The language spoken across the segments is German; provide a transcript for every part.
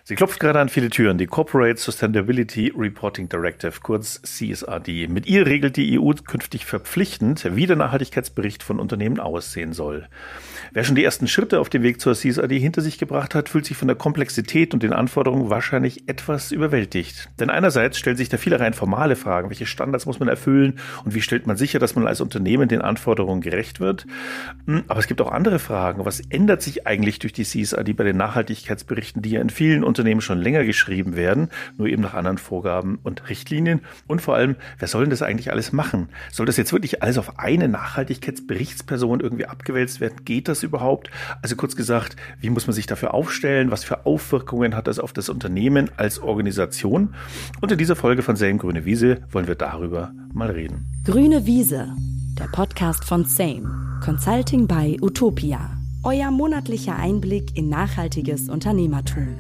Sie klopft gerade an viele Türen, die Corporate Sustainability Reporting Directive, kurz CSRD. Mit ihr regelt die EU künftig verpflichtend, wie der Nachhaltigkeitsbericht von Unternehmen aussehen soll. Wer schon die ersten Schritte auf dem Weg zur CSRD hinter sich gebracht hat, fühlt sich von der Komplexität und den Anforderungen wahrscheinlich etwas überwältigt. Denn einerseits stellen sich da viele rein formale Fragen, welche Standards muss man erfüllen und wie stellt man sicher, dass man als Unternehmen den Anforderungen gerecht wird. Aber es gibt auch andere Fragen. Was ändert sich eigentlich durch die CSRD bei den Nachhaltigkeitsberichten, die ja in vielen Unternehmen schon länger geschrieben werden, nur eben nach anderen Vorgaben und Richtlinien? Und vor allem, wer soll denn das eigentlich alles machen? Soll das jetzt wirklich alles auf eine Nachhaltigkeitsberichtsperson irgendwie abgewälzt werden? Geht das überhaupt? Also kurz gesagt, wie muss man sich dafür aufstellen? Was für Auswirkungen hat das auf das Unternehmen als Organisation? Und in dieser Folge von SAME Grüne Wiese wollen wir darüber mal reden. Grüne Wiese, der Podcast von SAME, Consulting by Utopia. Euer monatlicher Einblick in nachhaltiges Unternehmertum.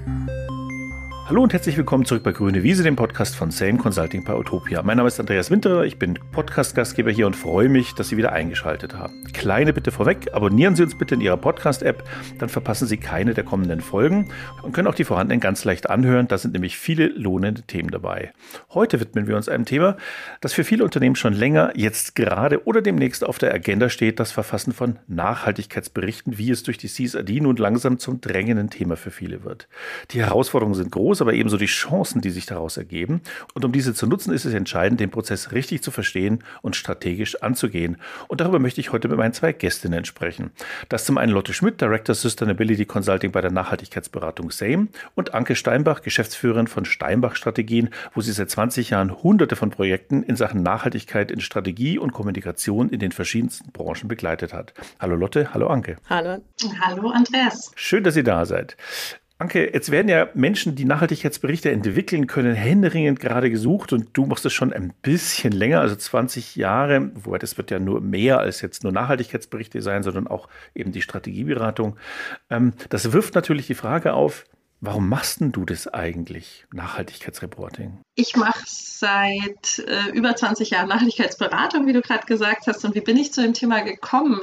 Hallo und herzlich willkommen zurück bei Grüne Wiese, dem Podcast von SAME Consulting bei Utopia. Mein Name ist Andreas Winterer, ich bin Podcast-Gastgeber hier und freue mich, dass Sie wieder eingeschaltet haben. Kleine Bitte vorweg, abonnieren Sie uns bitte in Ihrer Podcast-App, dann verpassen Sie keine der kommenden Folgen und können auch die vorhandenen ganz leicht anhören. Da sind nämlich viele lohnende Themen dabei. Heute widmen wir uns einem Thema, das für viele Unternehmen schon länger, jetzt gerade oder demnächst auf der Agenda steht, das Verfassen von Nachhaltigkeitsberichten, wie es durch die CSRD nun langsam zum drängenden Thema für viele wird. Die Herausforderungen sind groß, aber ebenso die Chancen, die sich daraus ergeben. Und um diese zu nutzen, ist es entscheidend, den Prozess richtig zu verstehen und strategisch anzugehen. Und darüber möchte ich heute mit meinen zwei Gästinnen sprechen. Das ist zum einen Lotte Schmidt, Director Sustainability Consulting bei der Nachhaltigkeitsberatung SAME, und Anke Steinbach, Geschäftsführerin von Steinbach Strategien, wo sie seit 20 Jahren Hunderte von Projekten in Sachen Nachhaltigkeit in Strategie und Kommunikation in den verschiedensten Branchen begleitet hat. Hallo Lotte, hallo Anke. Hallo. Hallo Andreas. Schön, dass ihr da seid. Anke, jetzt werden ja Menschen, die Nachhaltigkeitsberichte entwickeln können, händeringend gerade gesucht, und du machst es schon ein bisschen länger, also 20 Jahre, wobei das wird ja nur mehr als jetzt nur Nachhaltigkeitsberichte sein, sondern auch eben die Strategieberatung. Das wirft natürlich die Frage auf, warum machst denn du das eigentlich, Nachhaltigkeitsreporting? Ich mache seit über 20 Jahren Nachhaltigkeitsberatung, wie du gerade gesagt hast. Und wie bin ich zu dem Thema gekommen?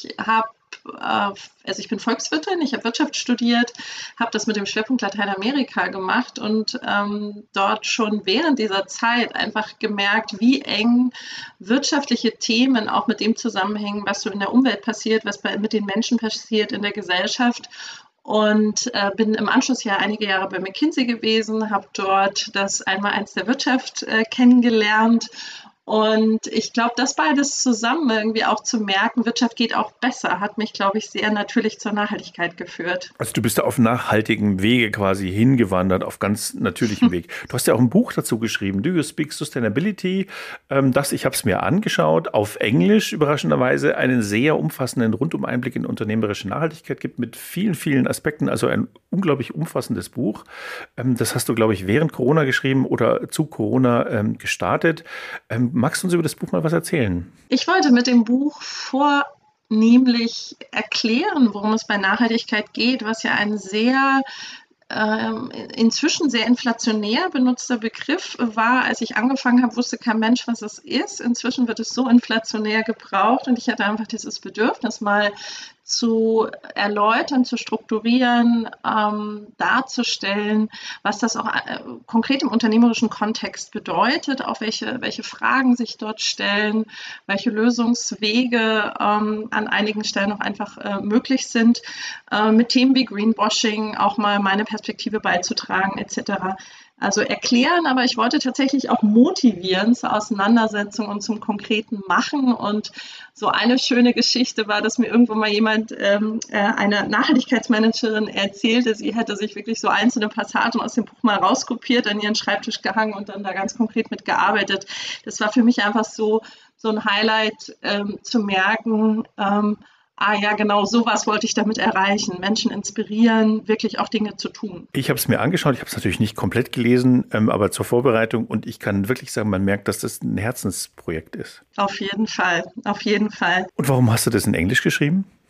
Ich bin Volkswirtin, ich habe Wirtschaft studiert, habe das mit dem Schwerpunkt Lateinamerika gemacht und dort schon während dieser Zeit einfach gemerkt, wie eng wirtschaftliche Themen auch mit dem zusammenhängen, was so in der Umwelt passiert, was mit den Menschen passiert in der Gesellschaft. Und bin im Anschluss ja einige Jahre bei McKinsey gewesen, habe dort das Einmaleins der Wirtschaft kennengelernt. Und ich glaube, das beides zusammen irgendwie auch zu merken, Wirtschaft geht auch besser, hat mich, glaube ich, sehr natürlich zur Nachhaltigkeit geführt. Also du bist da auf nachhaltigem Wege quasi hingewandert, auf ganz natürlichem Weg. Du hast ja auch ein Buch dazu geschrieben, Do You Speak Sustainability? Ich habe es mir angeschaut, auf Englisch überraschenderweise, einen sehr umfassenden Rundum-Einblick in unternehmerische Nachhaltigkeit gibt mit vielen, vielen Aspekten, also ein unglaublich umfassendes Buch. Das hast du, glaube ich, während Corona geschrieben oder zu Corona gestartet. Magst du uns über das Buch mal was erzählen? Ich wollte mit dem Buch vornehmlich erklären, worum es bei Nachhaltigkeit geht, was ja ein sehr inzwischen sehr inflationär benutzter Begriff war. Als ich angefangen habe, wusste kein Mensch, was es ist. Inzwischen wird es so inflationär gebraucht und ich hatte einfach dieses Bedürfnis, mal zu erläutern, zu strukturieren, darzustellen, was das auch konkret im unternehmerischen Kontext bedeutet, auch welche Fragen sich dort stellen, welche Lösungswege an einigen Stellen auch einfach möglich sind, mit Themen wie Greenwashing auch mal meine Perspektive beizutragen etc. Also erklären, aber ich wollte tatsächlich auch motivieren zur Auseinandersetzung und zum konkreten Machen. Und so eine schöne Geschichte war, dass mir irgendwo mal jemand, eine Nachhaltigkeitsmanagerin, erzählte, sie hätte sich wirklich so einzelne Passagen aus dem Buch mal rauskopiert, an ihren Schreibtisch gehangen und dann da ganz konkret mitgearbeitet. Das war für mich einfach so ein Highlight, zu merken, ja, genau, sowas wollte ich damit erreichen. Menschen inspirieren, wirklich auch Dinge zu tun. Ich habe es mir angeschaut, ich habe es natürlich nicht komplett gelesen, aber zur Vorbereitung, und ich kann wirklich sagen, man merkt, dass das ein Herzensprojekt ist. Auf jeden Fall, auf jeden Fall. Und warum hast du das in Englisch geschrieben?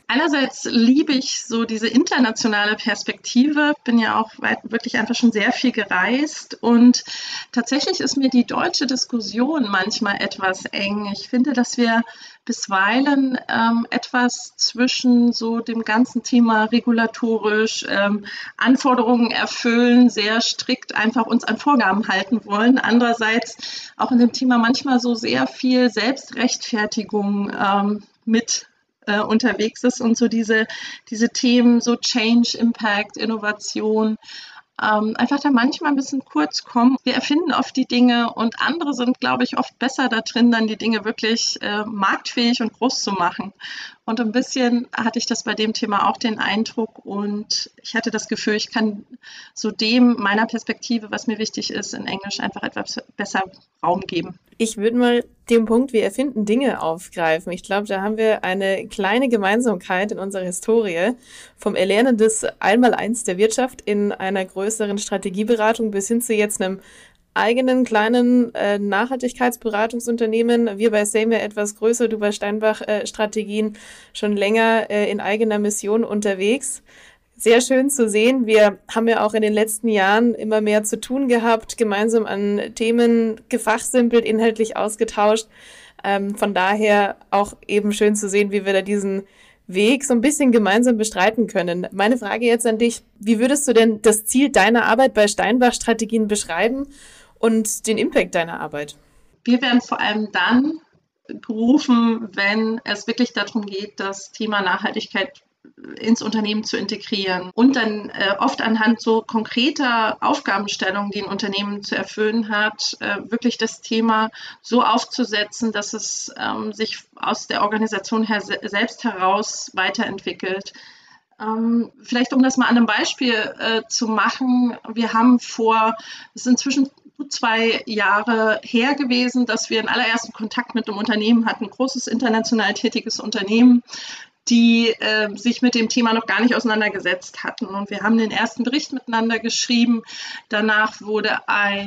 Einerseits liebe ich so diese internationale Perspektive, bin ja auch wirklich einfach schon sehr viel gereist und tatsächlich ist mir die deutsche Diskussion manchmal etwas eng. Ich finde, dass wir bisweilen etwas zwischen so dem ganzen Thema regulatorisch, Anforderungen erfüllen, sehr strikt einfach uns an Vorgaben halten wollen. Andererseits auch in dem Thema manchmal so sehr viel Selbstrechtfertigung mit unterwegs ist und so diese Themen, so Change, Impact, Innovation, einfach da manchmal ein bisschen kurz kommen. Wir erfinden oft die Dinge und andere sind, glaube ich, oft besser da drin, dann die Dinge wirklich marktfähig und groß zu machen. Und ein bisschen hatte ich das bei dem Thema auch den Eindruck und ich hatte das Gefühl, ich kann so dem meiner Perspektive, was mir wichtig ist, in Englisch einfach etwas besser Raum geben. Ich würde mal den Punkt, wir erfinden Dinge aufgreifen. Ich glaube, da haben wir eine kleine Gemeinsamkeit in unserer Historie. Vom Erlernen des Einmaleins der Wirtschaft in einer größeren Strategieberatung bis hin zu jetzt einem eigenen kleinen Nachhaltigkeitsberatungsunternehmen. Wir bei Same etwas größer, du bei Steinbach Strategien schon länger in eigener Mission unterwegs. Sehr schön zu sehen. Wir haben ja auch in den letzten Jahren immer mehr zu tun gehabt, gemeinsam an Themen gefachsimpelt, inhaltlich ausgetauscht. Von daher auch eben schön zu sehen, wie wir da diesen Weg so ein bisschen gemeinsam bestreiten können. Meine Frage jetzt an dich, wie würdest du denn das Ziel deiner Arbeit bei Steinbach Strategien beschreiben und den Impact deiner Arbeit? Wir werden vor allem dann gerufen, wenn es wirklich darum geht, das Thema Nachhaltigkeit ins Unternehmen zu integrieren und dann oft anhand so konkreter Aufgabenstellungen, die ein Unternehmen zu erfüllen hat, wirklich das Thema so aufzusetzen, dass es sich aus der Organisation selbst heraus weiterentwickelt. Vielleicht um das mal an einem Beispiel zu machen, wir haben es ist inzwischen gut 2 Jahre her gewesen, dass wir den allerersten Kontakt mit einem Unternehmen hatten, ein großes international tätiges Unternehmen, die sich mit dem Thema noch gar nicht auseinandergesetzt hatten. Und wir haben den ersten Bericht miteinander geschrieben. Danach wurde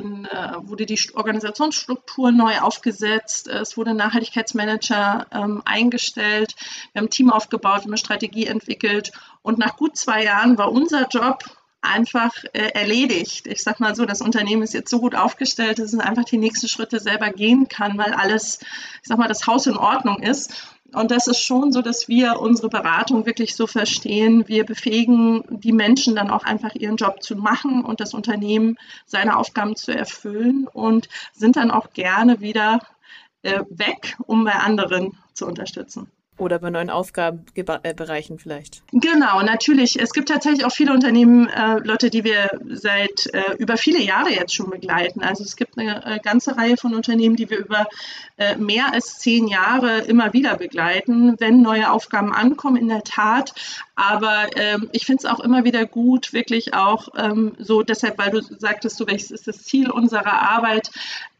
die Organisationsstruktur neu aufgesetzt. Es wurde ein Nachhaltigkeitsmanager eingestellt. Wir haben ein Team aufgebaut, wir haben eine Strategie entwickelt. Und nach gut 2 Jahren war unser Job einfach erledigt. Ich sag mal so, das Unternehmen ist jetzt so gut aufgestellt, dass es einfach die nächsten Schritte selber gehen kann, weil alles, ich sag mal, das Haus in Ordnung ist. Und das ist schon so, dass wir unsere Beratung wirklich so verstehen. Wir befähigen die Menschen dann auch einfach ihren Job zu machen und das Unternehmen seine Aufgaben zu erfüllen und sind dann auch gerne wieder weg, um bei anderen zu unterstützen. Oder bei neuen Aufgabenbereichen vielleicht. Genau, natürlich. Es gibt tatsächlich auch viele Unternehmen, Lotte, die wir seit über viele Jahre jetzt schon begleiten. Also es gibt eine ganze Reihe von Unternehmen, die wir über mehr als 10 Jahre immer wieder begleiten, wenn neue Aufgaben ankommen, in der Tat. Aber ich finde es auch immer wieder gut, wirklich auch so, deshalb, weil du sagtest, so, welches ist das Ziel unserer Arbeit?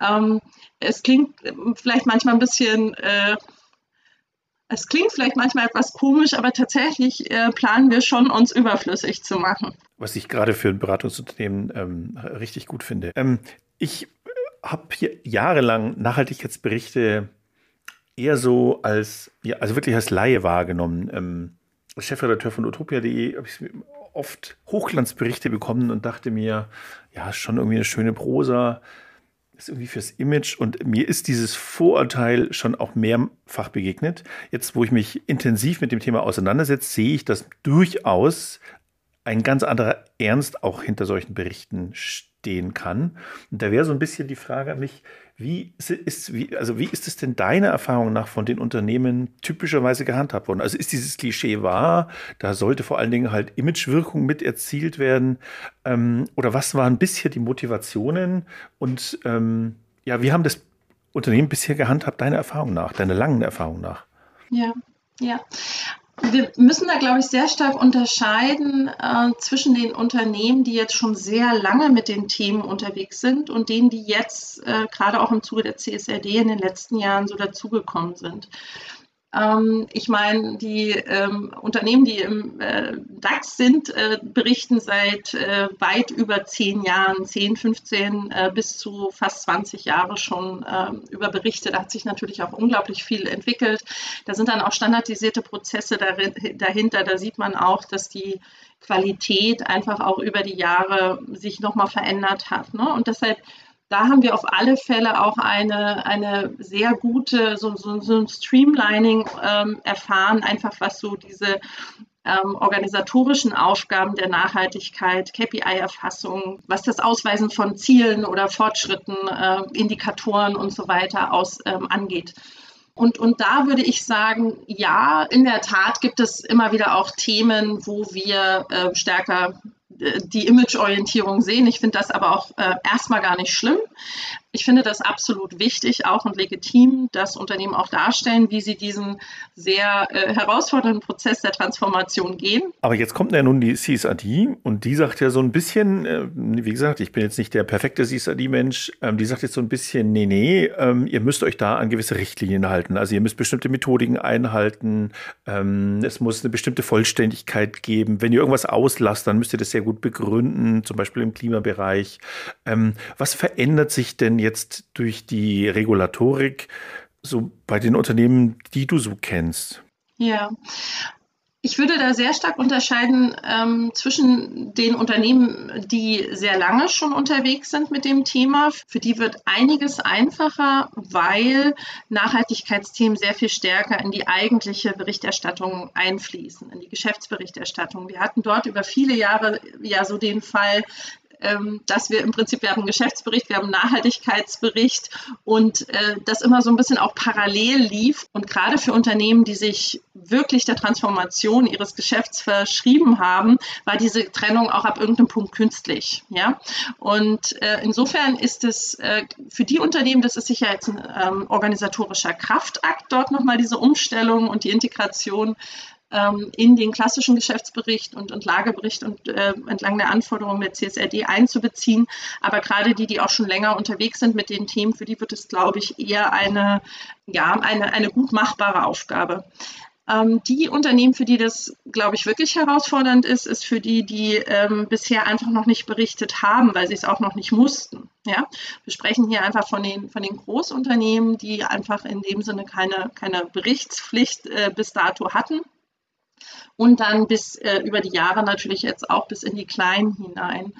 Es klingt vielleicht manchmal ein bisschen... Es klingt vielleicht manchmal etwas komisch, aber tatsächlich planen wir schon, uns überflüssig zu machen. Was ich gerade für ein Beratungsunternehmen richtig gut finde. Ich habe hier jahrelang Nachhaltigkeitsberichte eher so also wirklich als Laie wahrgenommen. Als Chefredakteur von utopia.de habe ich oft Hochglanzberichte bekommen und dachte mir, ja, schon irgendwie eine schöne Prosa. Ist irgendwie fürs Image und mir ist dieses Vorurteil schon auch mehrfach begegnet. Jetzt, wo ich mich intensiv mit dem Thema auseinandersetze, sehe ich, dass durchaus ein ganz anderer Ernst auch hinter solchen Berichten stehen kann. Und da wäre so ein bisschen die Frage an mich, wie ist es denn deiner Erfahrung nach von den Unternehmen typischerweise gehandhabt worden? Also ist dieses Klischee wahr? Da sollte vor allen Dingen halt Imagewirkung mit erzielt werden. Oder was waren bisher die Motivationen? Und wie haben das Unternehmen bisher gehandhabt, deiner langen Erfahrung nach? Ja. Wir müssen da, glaube ich, sehr stark unterscheiden zwischen den Unternehmen, die jetzt schon sehr lange mit den Themen unterwegs sind und denen, die jetzt gerade auch im Zuge der CSRD in den letzten Jahren so dazugekommen sind. Ich meine, die Unternehmen, die im DAX sind, berichten seit weit über 10 Jahren, 10, 15 bis zu fast 20 Jahre schon über Berichte. Da hat sich natürlich auch unglaublich viel entwickelt. Da sind dann auch standardisierte Prozesse dahinter. Da sieht man auch, dass die Qualität einfach auch über die Jahre sich nochmal verändert hat. Ne? Und deshalb, da haben wir auf alle Fälle auch eine sehr gute, so ein Streamlining erfahren, einfach was so diese organisatorischen Aufgaben der Nachhaltigkeit, KPI-Erfassung, was das Ausweisen von Zielen oder Fortschritten, Indikatoren und so weiter angeht. Und da würde ich sagen, ja, in der Tat gibt es immer wieder auch Themen, wo wir stärker die Imageorientierung sehen. Ich finde das aber auch erstmal gar nicht schlimm. Ich finde das absolut wichtig, auch und legitim, dass Unternehmen auch darstellen, wie sie diesen sehr herausfordernden Prozess der Transformation gehen. Aber jetzt kommt ja nun die CSRD und die sagt ja so ein bisschen, wie gesagt, ich bin jetzt nicht der perfekte CSRD-Mensch, die sagt jetzt so ein bisschen, nee, ihr müsst euch da an gewisse Richtlinien halten. Also ihr müsst bestimmte Methodiken einhalten, es muss eine bestimmte Vollständigkeit geben. Wenn ihr irgendwas auslasst, dann müsst ihr das sehr gut begründen, zum Beispiel im Klimabereich. Was verändert sich denn jetzt durch die Regulatorik so bei den Unternehmen, die du so kennst? Ja, ich würde da sehr stark unterscheiden zwischen den Unternehmen, die sehr lange schon unterwegs sind mit dem Thema. Für die wird einiges einfacher, weil Nachhaltigkeitsthemen sehr viel stärker in die eigentliche Berichterstattung einfließen, in die Geschäftsberichterstattung. Wir hatten dort über viele Jahre ja so den Fall, dass wir im Prinzip, wir haben einen Geschäftsbericht, wir haben einen Nachhaltigkeitsbericht und das immer so ein bisschen auch parallel lief. Und gerade für Unternehmen, die sich wirklich der Transformation ihres Geschäfts verschrieben haben, war diese Trennung auch ab irgendeinem Punkt künstlich. Ja? Und insofern ist es für die Unternehmen, das ist sicher jetzt ein organisatorischer Kraftakt, dort nochmal diese Umstellung und die Integration in den klassischen Geschäftsbericht und Lagebericht und entlang der Anforderungen der CSRD einzubeziehen. Aber gerade die auch schon länger unterwegs sind mit den Themen, für die wird es, glaube ich, eher eine gut machbare Aufgabe. Die Unternehmen, für die das, glaube ich, wirklich herausfordernd ist für die bisher einfach noch nicht berichtet haben, weil sie es auch noch nicht mussten. Ja? Wir sprechen hier einfach von den Großunternehmen, die einfach in dem Sinne keine Berichtspflicht bis dato hatten. Und dann bis über die Jahre natürlich jetzt auch bis in die Kleinen hinein.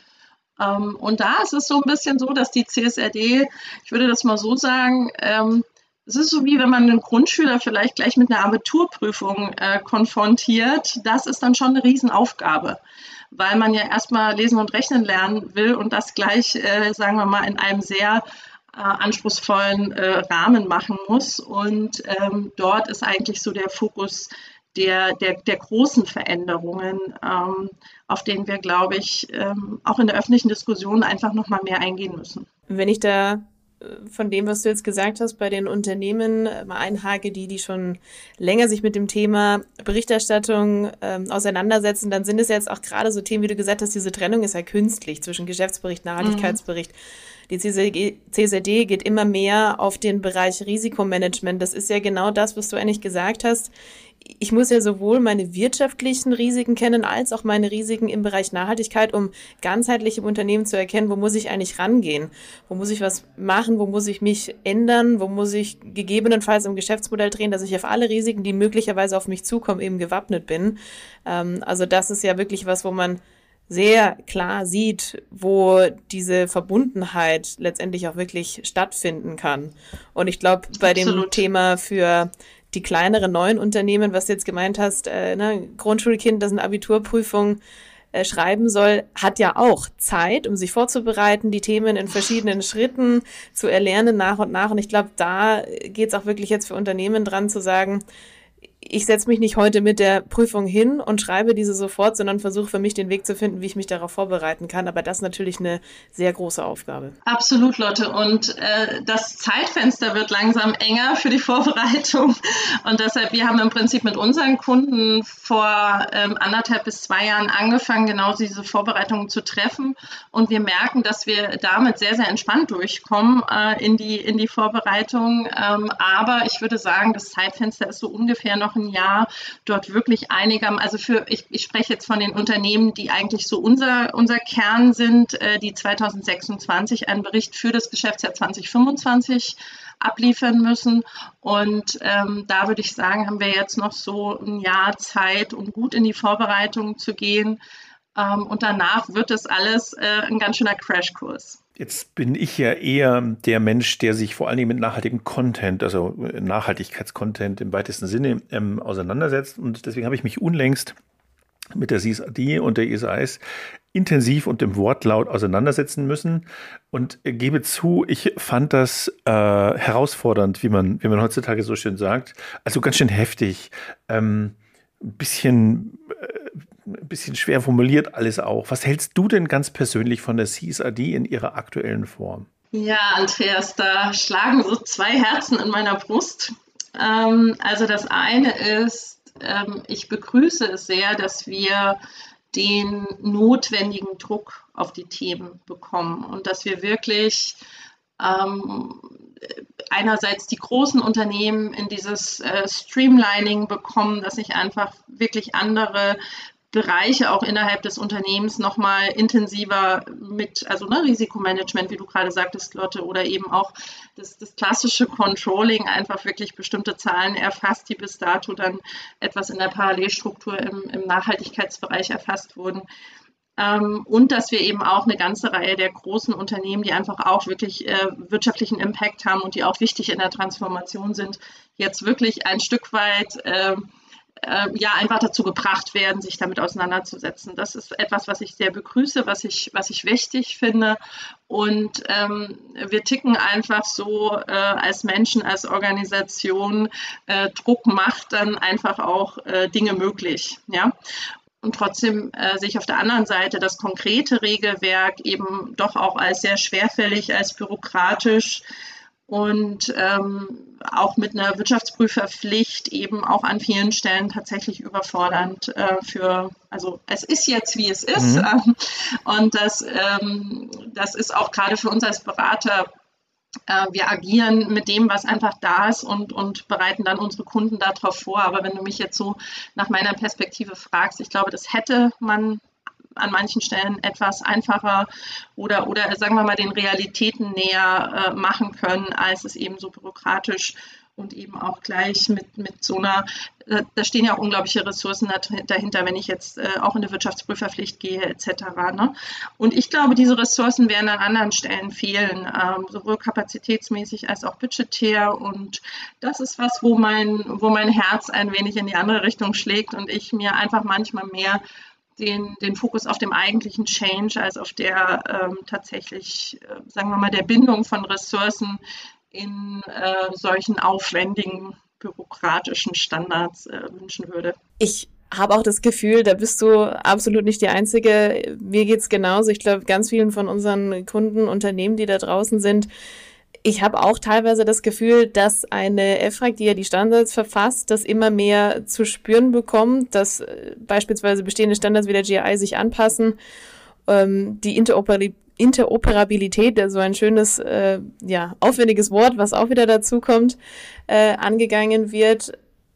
Und da ist es so ein bisschen so, dass die CSRD, ich würde das mal so sagen, es ist so wie wenn man einen Grundschüler vielleicht gleich mit einer Abiturprüfung konfrontiert. Das ist dann schon eine Riesenaufgabe, weil man ja erstmal lesen und rechnen lernen will und das gleich, sagen wir mal, in einem sehr anspruchsvollen Rahmen machen muss. Und dort ist eigentlich so der Fokus der großen Veränderungen, auf denen wir, glaube ich, auch in der öffentlichen Diskussion einfach noch mal mehr eingehen müssen. Wenn ich da von dem, was du jetzt gesagt hast, bei den Unternehmen mal einhake, die schon länger sich mit dem Thema Berichterstattung auseinandersetzen, dann sind es jetzt auch gerade so Themen, wie du gesagt hast, diese Trennung ist ja künstlich zwischen Geschäftsbericht, Nachhaltigkeitsbericht. Die CSRD geht immer mehr auf den Bereich Risikomanagement. Das ist ja genau das, was du eigentlich gesagt hast. Ich muss ja sowohl meine wirtschaftlichen Risiken kennen, als auch meine Risiken im Bereich Nachhaltigkeit, um ganzheitlich im Unternehmen zu erkennen, wo muss ich eigentlich rangehen? Wo muss ich was machen? Wo muss ich mich ändern? Wo muss ich gegebenenfalls im Geschäftsmodell drehen, dass ich auf alle Risiken, die möglicherweise auf mich zukommen, eben gewappnet bin? Also das ist ja wirklich was, wo man sehr klar sieht, wo diese Verbundenheit letztendlich auch wirklich stattfinden kann. Und ich glaube, bei dem Thema für die kleineren neuen Unternehmen, was du jetzt gemeint hast, Grundschulkind, das eine Abiturprüfung schreiben soll, hat ja auch Zeit, um sich vorzubereiten, die Themen in verschiedenen Schritten zu erlernen nach und nach. Und ich glaube, da geht es auch wirklich jetzt für Unternehmen dran zu sagen, ich setze mich nicht heute mit der Prüfung hin und schreibe diese sofort, sondern versuche für mich den Weg zu finden, wie ich mich darauf vorbereiten kann. Aber das ist natürlich eine sehr große Aufgabe. Absolut, Lotte. Und das Zeitfenster wird langsam enger für die Vorbereitung. Und deshalb, wir haben im Prinzip mit unseren Kunden vor 1,5 bis 2 Jahren angefangen, genau diese Vorbereitungen zu treffen. Und wir merken, dass wir damit sehr, sehr entspannt durchkommen in die Vorbereitung. Aber ich würde sagen, das Zeitfenster ist so ungefähr noch ein Jahr, dort wirklich ich spreche jetzt von den Unternehmen, die eigentlich so unser Kern sind, die 2026 einen Bericht für das Geschäftsjahr 2025 abliefern müssen. Und da würde ich sagen, haben wir jetzt noch so ein Jahr Zeit, um gut in die Vorbereitung zu gehen. Und danach wird es alles ein ganz schöner Crashkurs. Jetzt bin ich ja eher der Mensch, der sich vor allen Dingen mit nachhaltigem Content, also Nachhaltigkeitscontent im weitesten Sinne auseinandersetzt. Und deswegen habe ich mich unlängst mit der CSRD und der ESRS intensiv und im Wortlaut auseinandersetzen müssen und gebe zu, ich fand das herausfordernd, wie man heutzutage so schön sagt. Also ganz schön heftig, ein bisschen schwer formuliert alles auch. Was hältst du denn ganz persönlich von der CSRD in ihrer aktuellen Form? Ja, Andreas, da schlagen so 2 Herzen in meiner Brust. Also das eine ist, ich begrüße es sehr, dass wir den notwendigen Druck auf die Themen bekommen und dass wir wirklich einerseits die großen Unternehmen in dieses Streamlining bekommen, dass sich einfach wirklich andere Bereiche auch innerhalb des Unternehmens nochmal intensiver Risikomanagement, wie du gerade sagtest, Lotte, oder eben auch das klassische Controlling, einfach wirklich bestimmte Zahlen erfasst, die bis dato dann etwas in der Parallelstruktur im Nachhaltigkeitsbereich erfasst wurden. Und dass wir eben auch eine ganze Reihe der großen Unternehmen, die einfach auch wirklich wirtschaftlichen Impact haben und die auch wichtig in der Transformation sind, jetzt wirklich ein Stück weit einfach dazu gebracht werden, sich damit auseinanderzusetzen. Das ist etwas, was ich sehr begrüße, was ich wichtig finde. Und wir ticken einfach so als Menschen, als Organisation. Druck macht dann einfach auch Dinge möglich. Ja? Und trotzdem sehe ich auf der anderen Seite das konkrete Regelwerk eben doch auch als sehr schwerfällig, als bürokratisch und auch mit einer Wirtschaftsprüferpflicht eben auch an vielen Stellen tatsächlich überfordernd es ist jetzt, wie es ist. Und das ist auch gerade für uns als Berater, wir agieren mit dem, was einfach da ist und bereiten dann unsere Kunden darauf vor. Aber wenn du mich jetzt so nach meiner Perspektive fragst, ich glaube, das hätte man an manchen Stellen etwas einfacher oder sagen wir mal den Realitäten näher machen können, als es eben so bürokratisch und eben auch gleich mit so einer, da stehen ja auch unglaubliche Ressourcen dahinter, wenn ich jetzt auch in eine Wirtschaftsprüferpflicht gehe etc. Ne? Und ich glaube, diese Ressourcen werden an anderen Stellen fehlen, sowohl kapazitätsmäßig als auch budgetär, und das ist was, wo mein Herz ein wenig in die andere Richtung schlägt und ich mir einfach manchmal mehr den Fokus auf dem eigentlichen Change als auf der tatsächlich, sagen wir mal, der Bindung von Ressourcen in solchen aufwendigen bürokratischen Standards wünschen würde. Ich habe auch das Gefühl, da bist du absolut nicht die Einzige. Mir geht es genauso. Ich glaube, ganz vielen von unseren Kunden, Unternehmen, die da draußen sind, ich habe auch teilweise das Gefühl, dass eine EFRAG, die ja die Standards verfasst, das immer mehr zu spüren bekommt, dass beispielsweise bestehende Standards wie der GRI sich anpassen. Die Interoperabilität, so ein schönes, aufwendiges Wort, was auch wieder dazu kommt, angegangen wird.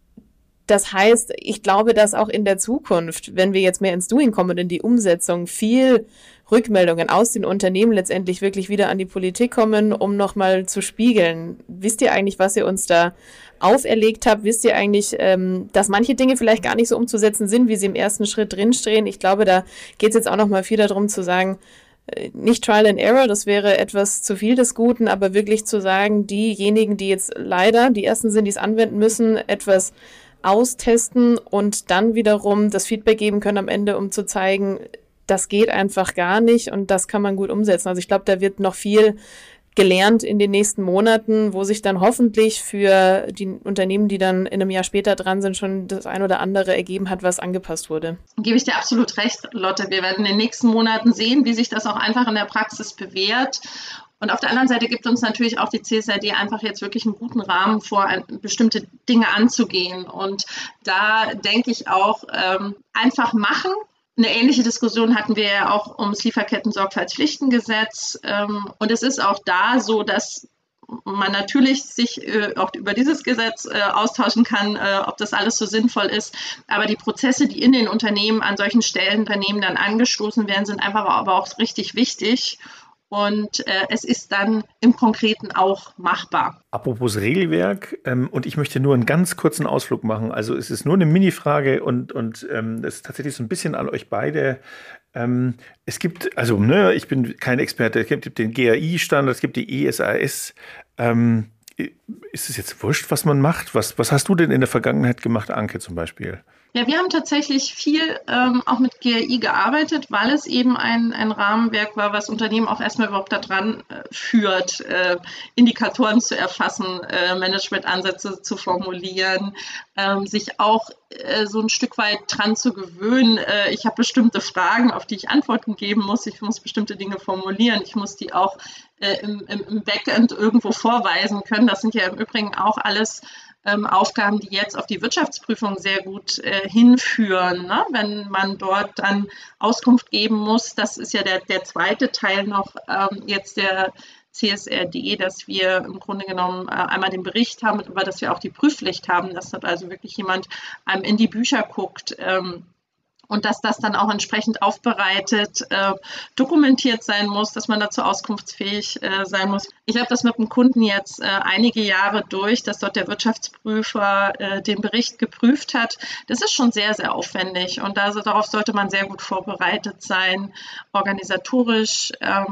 Das heißt, ich glaube, dass auch in der Zukunft, wenn wir jetzt mehr ins Doing kommen und in die Umsetzung, viel Rückmeldungen aus den Unternehmen letztendlich wirklich wieder an die Politik kommen, um nochmal zu spiegeln. Wisst ihr eigentlich, was ihr uns da auferlegt habt? Wisst ihr eigentlich, dass manche Dinge vielleicht gar nicht so umzusetzen sind, wie sie im ersten Schritt drinstehen? Ich glaube, da geht es jetzt auch nochmal viel darum zu sagen, nicht Trial and Error, das wäre etwas zu viel des Guten, aber wirklich zu sagen, diejenigen, die jetzt leider die Ersten sind, die es anwenden müssen, etwas austesten und dann wiederum das Feedback geben können am Ende, um zu zeigen, das geht einfach gar nicht und das kann man gut umsetzen. Also ich glaube, da wird noch viel gelernt in den nächsten Monaten, wo sich dann hoffentlich für die Unternehmen, die dann in einem Jahr später dran sind, schon das ein oder andere ergeben hat, was angepasst wurde. Gebe ich dir absolut recht, Lotte. Wir werden in den nächsten Monaten sehen, wie sich das auch einfach in der Praxis bewährt. Und auf der anderen Seite gibt uns natürlich auch die CSRD einfach jetzt wirklich einen guten Rahmen vor, bestimmte Dinge anzugehen. Und da denke ich auch, einfach machen. Eine ähnliche Diskussion hatten wir ja auch ums Lieferketten-Sorgfaltspflichtengesetz. Und es ist auch da so, dass man natürlich sich auch über dieses Gesetz austauschen kann, ob das alles so sinnvoll ist. Aber die Prozesse, die in den Unternehmen an solchen Stellenunternehmen dann angestoßen werden, sind einfach aber auch richtig wichtig. Und es ist dann im Konkreten auch machbar. Apropos Regelwerk, und ich möchte nur einen ganz kurzen Ausflug machen. Also es ist nur eine Mini-Frage und das ist tatsächlich so ein bisschen an euch beide. Es gibt, also ich bin kein Experte, es gibt den GAI-Standard, es gibt die ESAS. Ist es jetzt wurscht, was man macht? Was hast du denn in der Vergangenheit gemacht, Anke zum Beispiel? Ja, wir haben tatsächlich viel auch mit GRI gearbeitet, weil es eben ein Rahmenwerk war, was Unternehmen auch erstmal überhaupt daran führt, Indikatoren zu erfassen, Managementansätze zu formulieren, sich auch so ein Stück weit dran zu gewöhnen. Ich habe bestimmte Fragen, auf die ich Antworten geben muss. Ich muss bestimmte Dinge formulieren. Ich muss die auch im Backend irgendwo vorweisen können. Das sind ja im Übrigen auch alles Aufgaben, die jetzt auf die Wirtschaftsprüfung sehr gut hinführen, ne? Wenn man dort dann Auskunft geben muss. Das ist ja der zweite Teil noch jetzt der CSRD, dass wir im Grunde genommen einmal den Bericht haben, aber dass wir auch die Prüfpflicht haben, dass dort also wirklich jemand einem in die Bücher guckt, und dass das dann auch entsprechend aufbereitet, dokumentiert sein muss, dass man dazu auskunftsfähig sein muss. Ich habe das mit dem Kunden jetzt einige Jahre durch, dass dort der Wirtschaftsprüfer den Bericht geprüft hat. Das ist schon sehr, sehr aufwendig und darauf sollte man sehr gut vorbereitet sein, organisatorisch,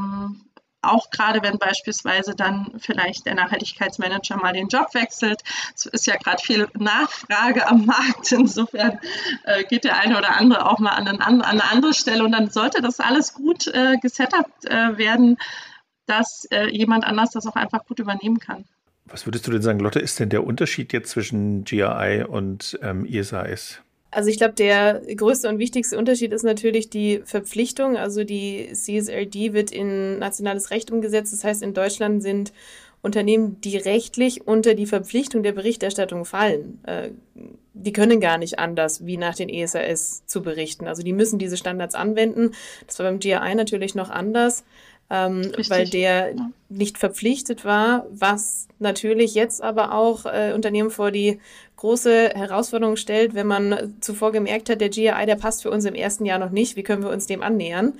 auch gerade wenn beispielsweise dann vielleicht der Nachhaltigkeitsmanager mal den Job wechselt. Es ist ja gerade viel Nachfrage am Markt. Insofern geht der eine oder andere auch mal an eine andere Stelle. Und dann sollte das alles gut gesetupt werden, dass jemand anders das auch einfach gut übernehmen kann. Was würdest du denn sagen, Lotte, ist denn der Unterschied jetzt zwischen GRI und ESAS? Also ich glaube, der größte und wichtigste Unterschied ist natürlich die Verpflichtung. Also die CSRD wird in nationales Recht umgesetzt. Das heißt, in Deutschland sind Unternehmen, die rechtlich unter die Verpflichtung der Berichterstattung fallen, die können gar nicht anders, wie nach den ESAS zu berichten. Also die müssen diese Standards anwenden. Das war beim GRI natürlich noch anders, weil der nicht verpflichtet war, was natürlich jetzt aber auch Unternehmen vor die große Herausforderung stellt, wenn man zuvor gemerkt hat, der GRI, der passt für uns im ersten Jahr noch nicht, wie können wir uns dem annähern?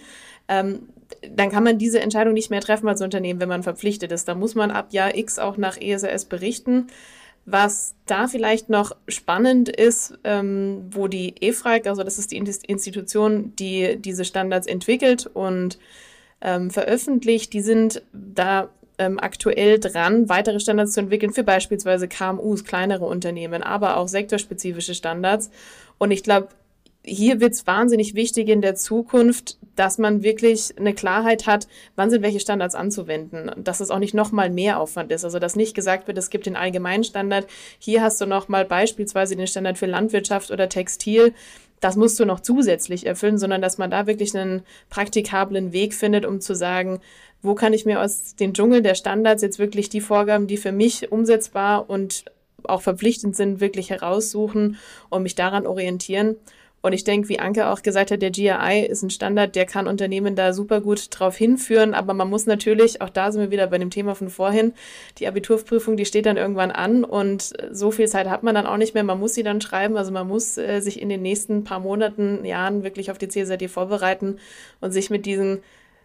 Dann kann man diese Entscheidung nicht mehr treffen als Unternehmen, wenn man verpflichtet ist. Da muss man ab Jahr X auch nach ESAS berichten. Was da vielleicht noch spannend ist, wo die EFRAG, also das ist die Institution, die diese Standards entwickelt und veröffentlicht, die sind da aktuell dran, weitere Standards zu entwickeln für beispielsweise KMUs, kleinere Unternehmen, aber auch sektorspezifische Standards. Und ich glaube, hier wird es wahnsinnig wichtig in der Zukunft, dass man wirklich eine Klarheit hat, wann sind welche Standards anzuwenden. Dass es auch nicht nochmal mehr Aufwand ist. Also dass nicht gesagt wird, es gibt den allgemeinen Standard, hier hast du nochmal beispielsweise den Standard für Landwirtschaft oder Textil. Das musst du noch zusätzlich erfüllen, sondern dass man da wirklich einen praktikablen Weg findet, um zu sagen, wo kann ich mir aus den Dschungel der Standards jetzt wirklich die Vorgaben, die für mich umsetzbar und auch verpflichtend sind, wirklich heraussuchen und mich daran orientieren. Und ich denke, wie Anke auch gesagt hat, der GRI ist ein Standard, der kann Unternehmen da super gut drauf hinführen. Aber man muss natürlich, auch da sind wir wieder bei dem Thema von vorhin, die Abiturprüfung, die steht dann irgendwann an und so viel Zeit hat man dann auch nicht mehr. Man muss sie dann schreiben. Also man muss sich in den nächsten paar Monaten, Jahren wirklich auf die CSRD vorbereiten und sich mit diesen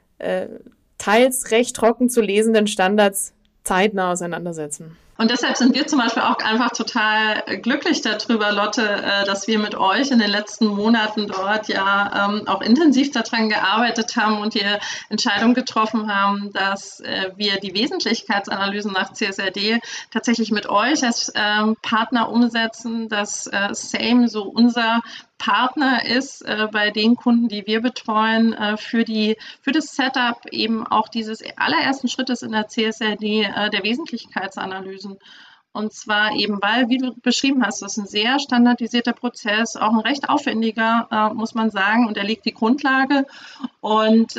teils recht trocken zu lesenden Standards zeitnah auseinandersetzen. Und deshalb sind wir zum Beispiel auch einfach total glücklich darüber, Lotte, dass wir mit euch in den letzten Monaten dort ja auch intensiv daran gearbeitet haben und die Entscheidung getroffen haben, dass wir die Wesentlichkeitsanalysen nach CSRD tatsächlich mit euch als Partner umsetzen, dass SAME so unser Partner ist bei den Kunden, die wir betreuen, für das Setup eben auch dieses allerersten Schrittes in der CSRD der Wesentlichkeitsanalysen. Und zwar eben, weil, wie du beschrieben hast, das ist ein sehr standardisierter Prozess, auch ein recht aufwendiger, muss man sagen, und er legt die Grundlage. Und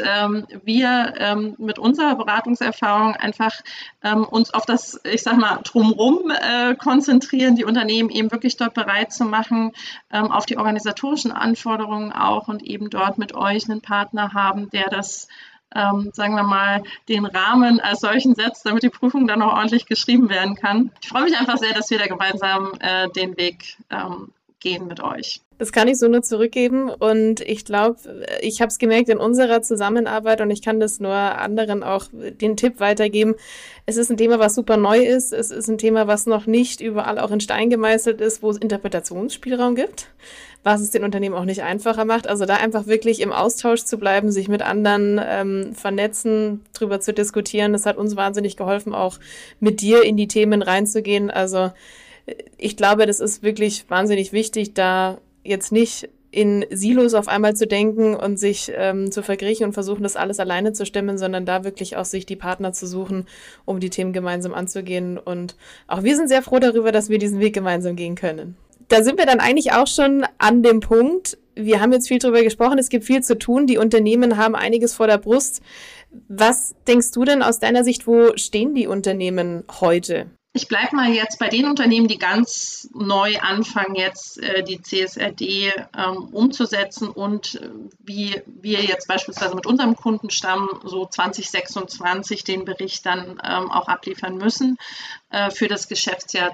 wir mit unserer Beratungserfahrung einfach uns auf das, ich sag mal, Drumherum konzentrieren, die Unternehmen eben wirklich dort bereit zu machen, auf die organisatorischen Anforderungen auch und eben dort mit euch einen Partner haben, der das sagen wir mal, den Rahmen als solchen setzt, damit die Prüfung dann auch ordentlich geschrieben werden kann. Ich freue mich einfach sehr, dass wir da gemeinsam den Weg gehen mit euch. Das kann ich so nur zurückgeben und ich glaube, ich habe es gemerkt in unserer Zusammenarbeit und ich kann das nur anderen auch den Tipp weitergeben. Es ist ein Thema, was super neu ist. Es ist ein Thema, was noch nicht überall auch in Stein gemeißelt ist, wo es Interpretationsspielraum gibt, was es den Unternehmen auch nicht einfacher macht. Also da einfach wirklich im Austausch zu bleiben, sich mit anderen vernetzen, drüber zu diskutieren. Das hat uns wahnsinnig geholfen, auch mit dir in die Themen reinzugehen. Also ich glaube, das ist wirklich wahnsinnig wichtig, da jetzt nicht in Silos auf einmal zu denken und sich zu verkriechen und versuchen, das alles alleine zu stemmen, sondern da wirklich auch sich die Partner zu suchen, um die Themen gemeinsam anzugehen. Und auch wir sind sehr froh darüber, dass wir diesen Weg gemeinsam gehen können. Da sind wir dann eigentlich auch schon an dem Punkt. Wir haben jetzt viel darüber gesprochen, es gibt viel zu tun, die Unternehmen haben einiges vor der Brust. Was denkst du denn aus deiner Sicht, wo stehen die Unternehmen heute? Ich bleibe mal jetzt bei den Unternehmen, die ganz neu anfangen, jetzt die CSRD umzusetzen und wie wir jetzt beispielsweise mit unserem Kundenstamm so 2026 den Bericht dann auch abliefern müssen für das Geschäftsjahr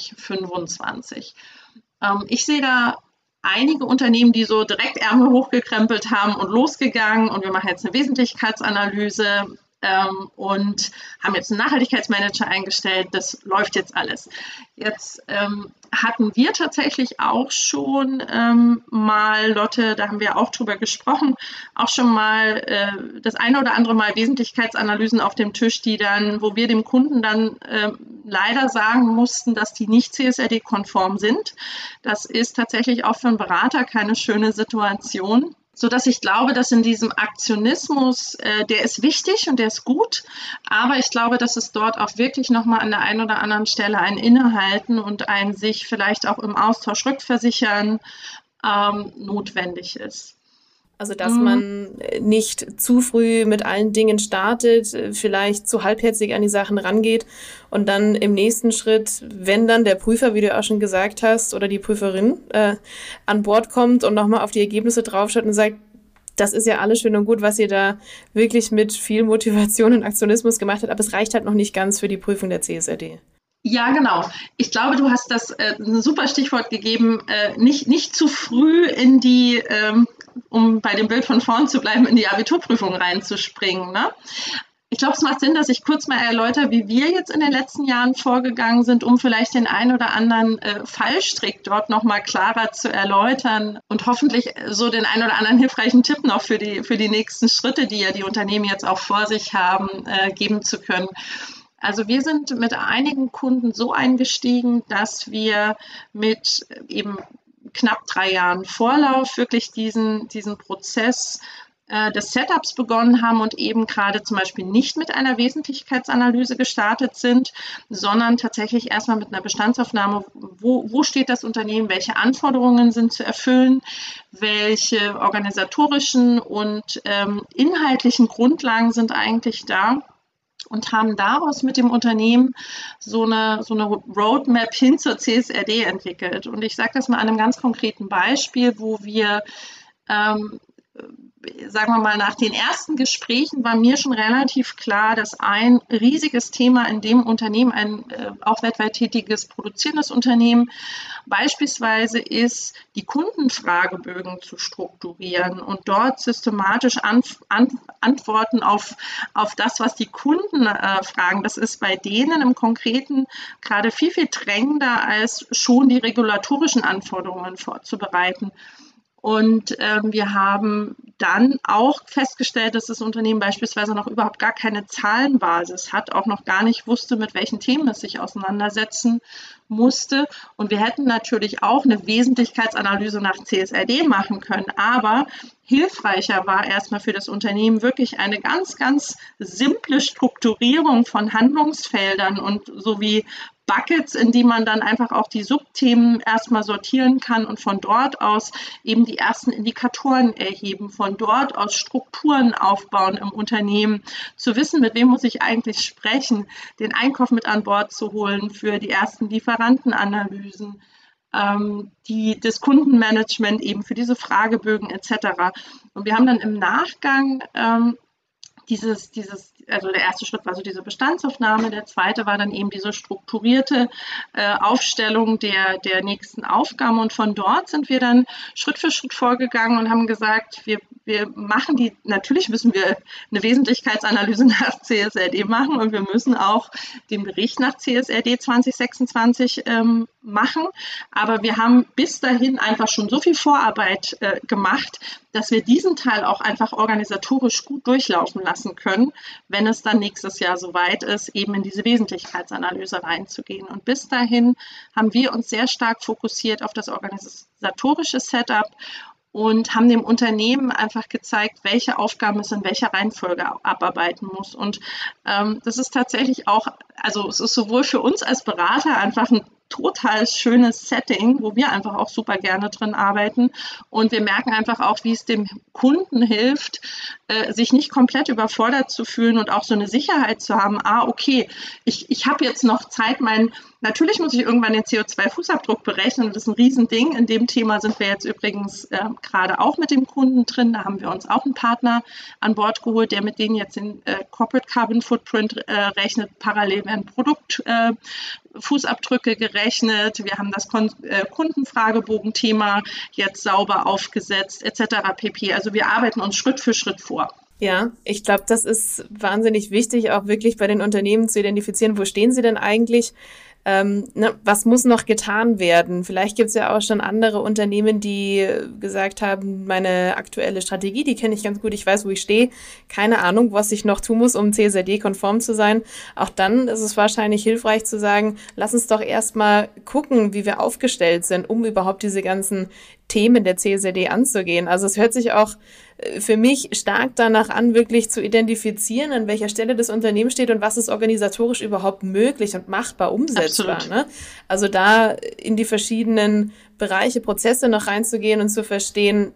2025. Ich sehe da einige Unternehmen, die so direkt Ärmel hochgekrempelt haben und losgegangen und wir machen jetzt eine Wesentlichkeitsanalyse und haben jetzt einen Nachhaltigkeitsmanager eingestellt. Das läuft jetzt alles. Jetzt hatten wir tatsächlich auch schon mal, Lotte, da haben wir auch drüber gesprochen, auch schon mal das eine oder andere Mal Wesentlichkeitsanalysen auf dem Tisch, die dann, wo wir dem Kunden dann leider sagen mussten, dass die nicht CSRD-konform sind. Das ist tatsächlich auch für einen Berater keine schöne Situation. Sodass ich glaube, dass in diesem Aktionismus, der ist wichtig und der ist gut, aber ich glaube, dass es dort auch wirklich nochmal an der einen oder anderen Stelle ein Innehalten und ein sich vielleicht auch im Austausch rückversichern notwendig ist. Also, dass man nicht zu früh mit allen Dingen startet, vielleicht zu halbherzig an die Sachen rangeht und dann im nächsten Schritt, wenn dann der Prüfer, wie du auch schon gesagt hast, oder die Prüferin an Bord kommt und nochmal auf die Ergebnisse draufschaut und sagt, das ist ja alles schön und gut, was ihr da wirklich mit viel Motivation und Aktionismus gemacht habt, aber es reicht halt noch nicht ganz für die Prüfung der CSRD. Ja, genau. Ich glaube, du hast das ein super Stichwort gegeben, nicht zu früh in die um bei dem Bild von vorn zu bleiben, in die Abiturprüfung reinzuspringen. Ne? Ich glaube, es macht Sinn, dass ich kurz mal erläutere, wie wir jetzt in den letzten Jahren vorgegangen sind, um vielleicht den einen oder anderen Fallstrick dort nochmal klarer zu erläutern und hoffentlich so den einen oder anderen hilfreichen Tipp noch für die nächsten Schritte, die ja die Unternehmen jetzt auch vor sich haben, geben zu können. Also wir sind mit einigen Kunden so eingestiegen, dass wir mit eben knapp 3 Jahren Vorlauf wirklich diesen Prozess des Setups begonnen haben und eben gerade zum Beispiel nicht mit einer Wesentlichkeitsanalyse gestartet sind, sondern tatsächlich erstmal mit einer Bestandsaufnahme, wo steht das Unternehmen, welche Anforderungen sind zu erfüllen, welche organisatorischen und inhaltlichen Grundlagen sind eigentlich da. Und haben daraus mit dem Unternehmen so eine Roadmap hin zur CSRD entwickelt. Und ich sage das mal an einem ganz konkreten Beispiel, wo wir, sagen wir mal, nach den ersten Gesprächen war mir schon relativ klar, dass ein riesiges Thema in dem Unternehmen, ein auch weltweit tätiges produzierendes Unternehmen, beispielsweise ist, die Kundenfragebögen zu strukturieren und dort systematisch Antworten auf das, was die Kunden fragen. Das ist bei denen im Konkreten gerade viel, viel drängender, als schon die regulatorischen Anforderungen vorzubereiten. Und wir haben dann auch festgestellt, dass das Unternehmen beispielsweise noch überhaupt gar keine Zahlenbasis hat, auch noch gar nicht wusste, mit welchen Themen es sich auseinandersetzen musste. Und wir hätten natürlich auch eine Wesentlichkeitsanalyse nach CSRD machen können, aber hilfreicher war erstmal für das Unternehmen wirklich eine ganz, ganz simple Strukturierung von Handlungsfeldern und sowie Buckets, in die man dann einfach auch die Subthemen erstmal sortieren kann und von dort aus eben die ersten Indikatoren erheben, von dort aus Strukturen aufbauen im Unternehmen, zu wissen, mit wem muss ich eigentlich sprechen, den Einkauf mit an Bord zu holen für die ersten Lieferantenanalysen, das Kundenmanagement eben für diese Fragebögen etc. Und wir haben dann im Nachgang also der erste Schritt war so diese Bestandsaufnahme, der zweite war dann eben diese strukturierte Aufstellung der nächsten Aufgaben und von dort sind wir dann Schritt für Schritt vorgegangen und haben gesagt, wir machen natürlich müssen wir eine Wesentlichkeitsanalyse nach CSRD machen und wir müssen auch den Bericht nach CSRD 2026 machen, aber wir haben bis dahin einfach schon so viel Vorarbeit gemacht, dass wir diesen Teil auch einfach organisatorisch gut durchlaufen lassen können, wenn es dann nächstes Jahr soweit ist, eben in diese Wesentlichkeitsanalyse reinzugehen. Und bis dahin haben wir uns sehr stark fokussiert auf das organisatorische Setup und haben dem Unternehmen einfach gezeigt, welche Aufgaben es in welcher Reihenfolge abarbeiten muss. Und das ist tatsächlich auch, also es ist sowohl für uns als Berater einfach ein total schönes Setting, wo wir einfach auch super gerne drin arbeiten. Und wir merken einfach auch, wie es dem Kunden hilft, sich nicht komplett überfordert zu fühlen und auch so eine Sicherheit zu haben. Okay, ich habe jetzt noch Zeit, natürlich muss ich irgendwann den CO2-Fußabdruck berechnen. Das ist ein Riesending. In dem Thema sind wir jetzt übrigens gerade auch mit dem Kunden drin. Da haben wir uns auch einen Partner an Bord geholt, der mit denen jetzt den Corporate Carbon Footprint rechnet. Parallel werden Produktfußabdrücke gerechnet. Wir haben das Kundenfragebogen-Thema jetzt sauber aufgesetzt, etc. pp. Also wir arbeiten uns Schritt für Schritt vor. Ja, ich glaube, das ist wahnsinnig wichtig, auch wirklich bei den Unternehmen zu identifizieren, wo stehen sie denn eigentlich? Was muss noch getan werden? Vielleicht gibt es ja auch schon andere Unternehmen, die gesagt haben, meine aktuelle Strategie, die kenne ich ganz gut, ich weiß, wo ich stehe. Keine Ahnung, was ich noch tun muss, um CSRD-konform zu sein. Auch dann ist es wahrscheinlich hilfreich zu sagen, lass uns doch erstmal gucken, wie wir aufgestellt sind, um überhaupt diese ganzen Themen der CSRD anzugehen. Also es hört sich auch für mich stark danach an, wirklich zu identifizieren, an welcher Stelle das Unternehmen steht und was ist organisatorisch überhaupt möglich und machbar umsetzbar. Ne? Also da in die verschiedenen Bereiche, Prozesse noch reinzugehen und zu verstehen,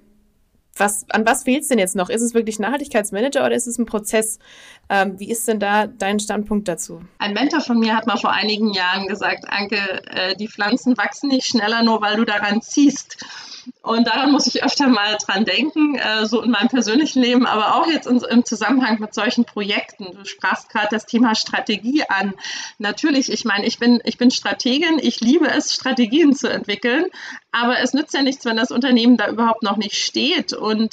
an was fehlt es denn jetzt noch? Ist es wirklich Nachhaltigkeitsmanager oder ist es ein Prozess? Wie ist denn da dein Standpunkt dazu? Ein Mentor von mir hat mal vor einigen Jahren gesagt, Anke, die Pflanzen wachsen nicht schneller, nur weil du daran ziehst. Und daran muss ich öfter mal dran denken, so in meinem persönlichen Leben, aber auch jetzt im Zusammenhang mit solchen Projekten. Du sprachst gerade das Thema Strategie an. Natürlich, ich meine, ich bin Strategin, ich liebe es, Strategien zu entwickeln, aber es nützt ja nichts, wenn das Unternehmen da überhaupt noch nicht steht. Und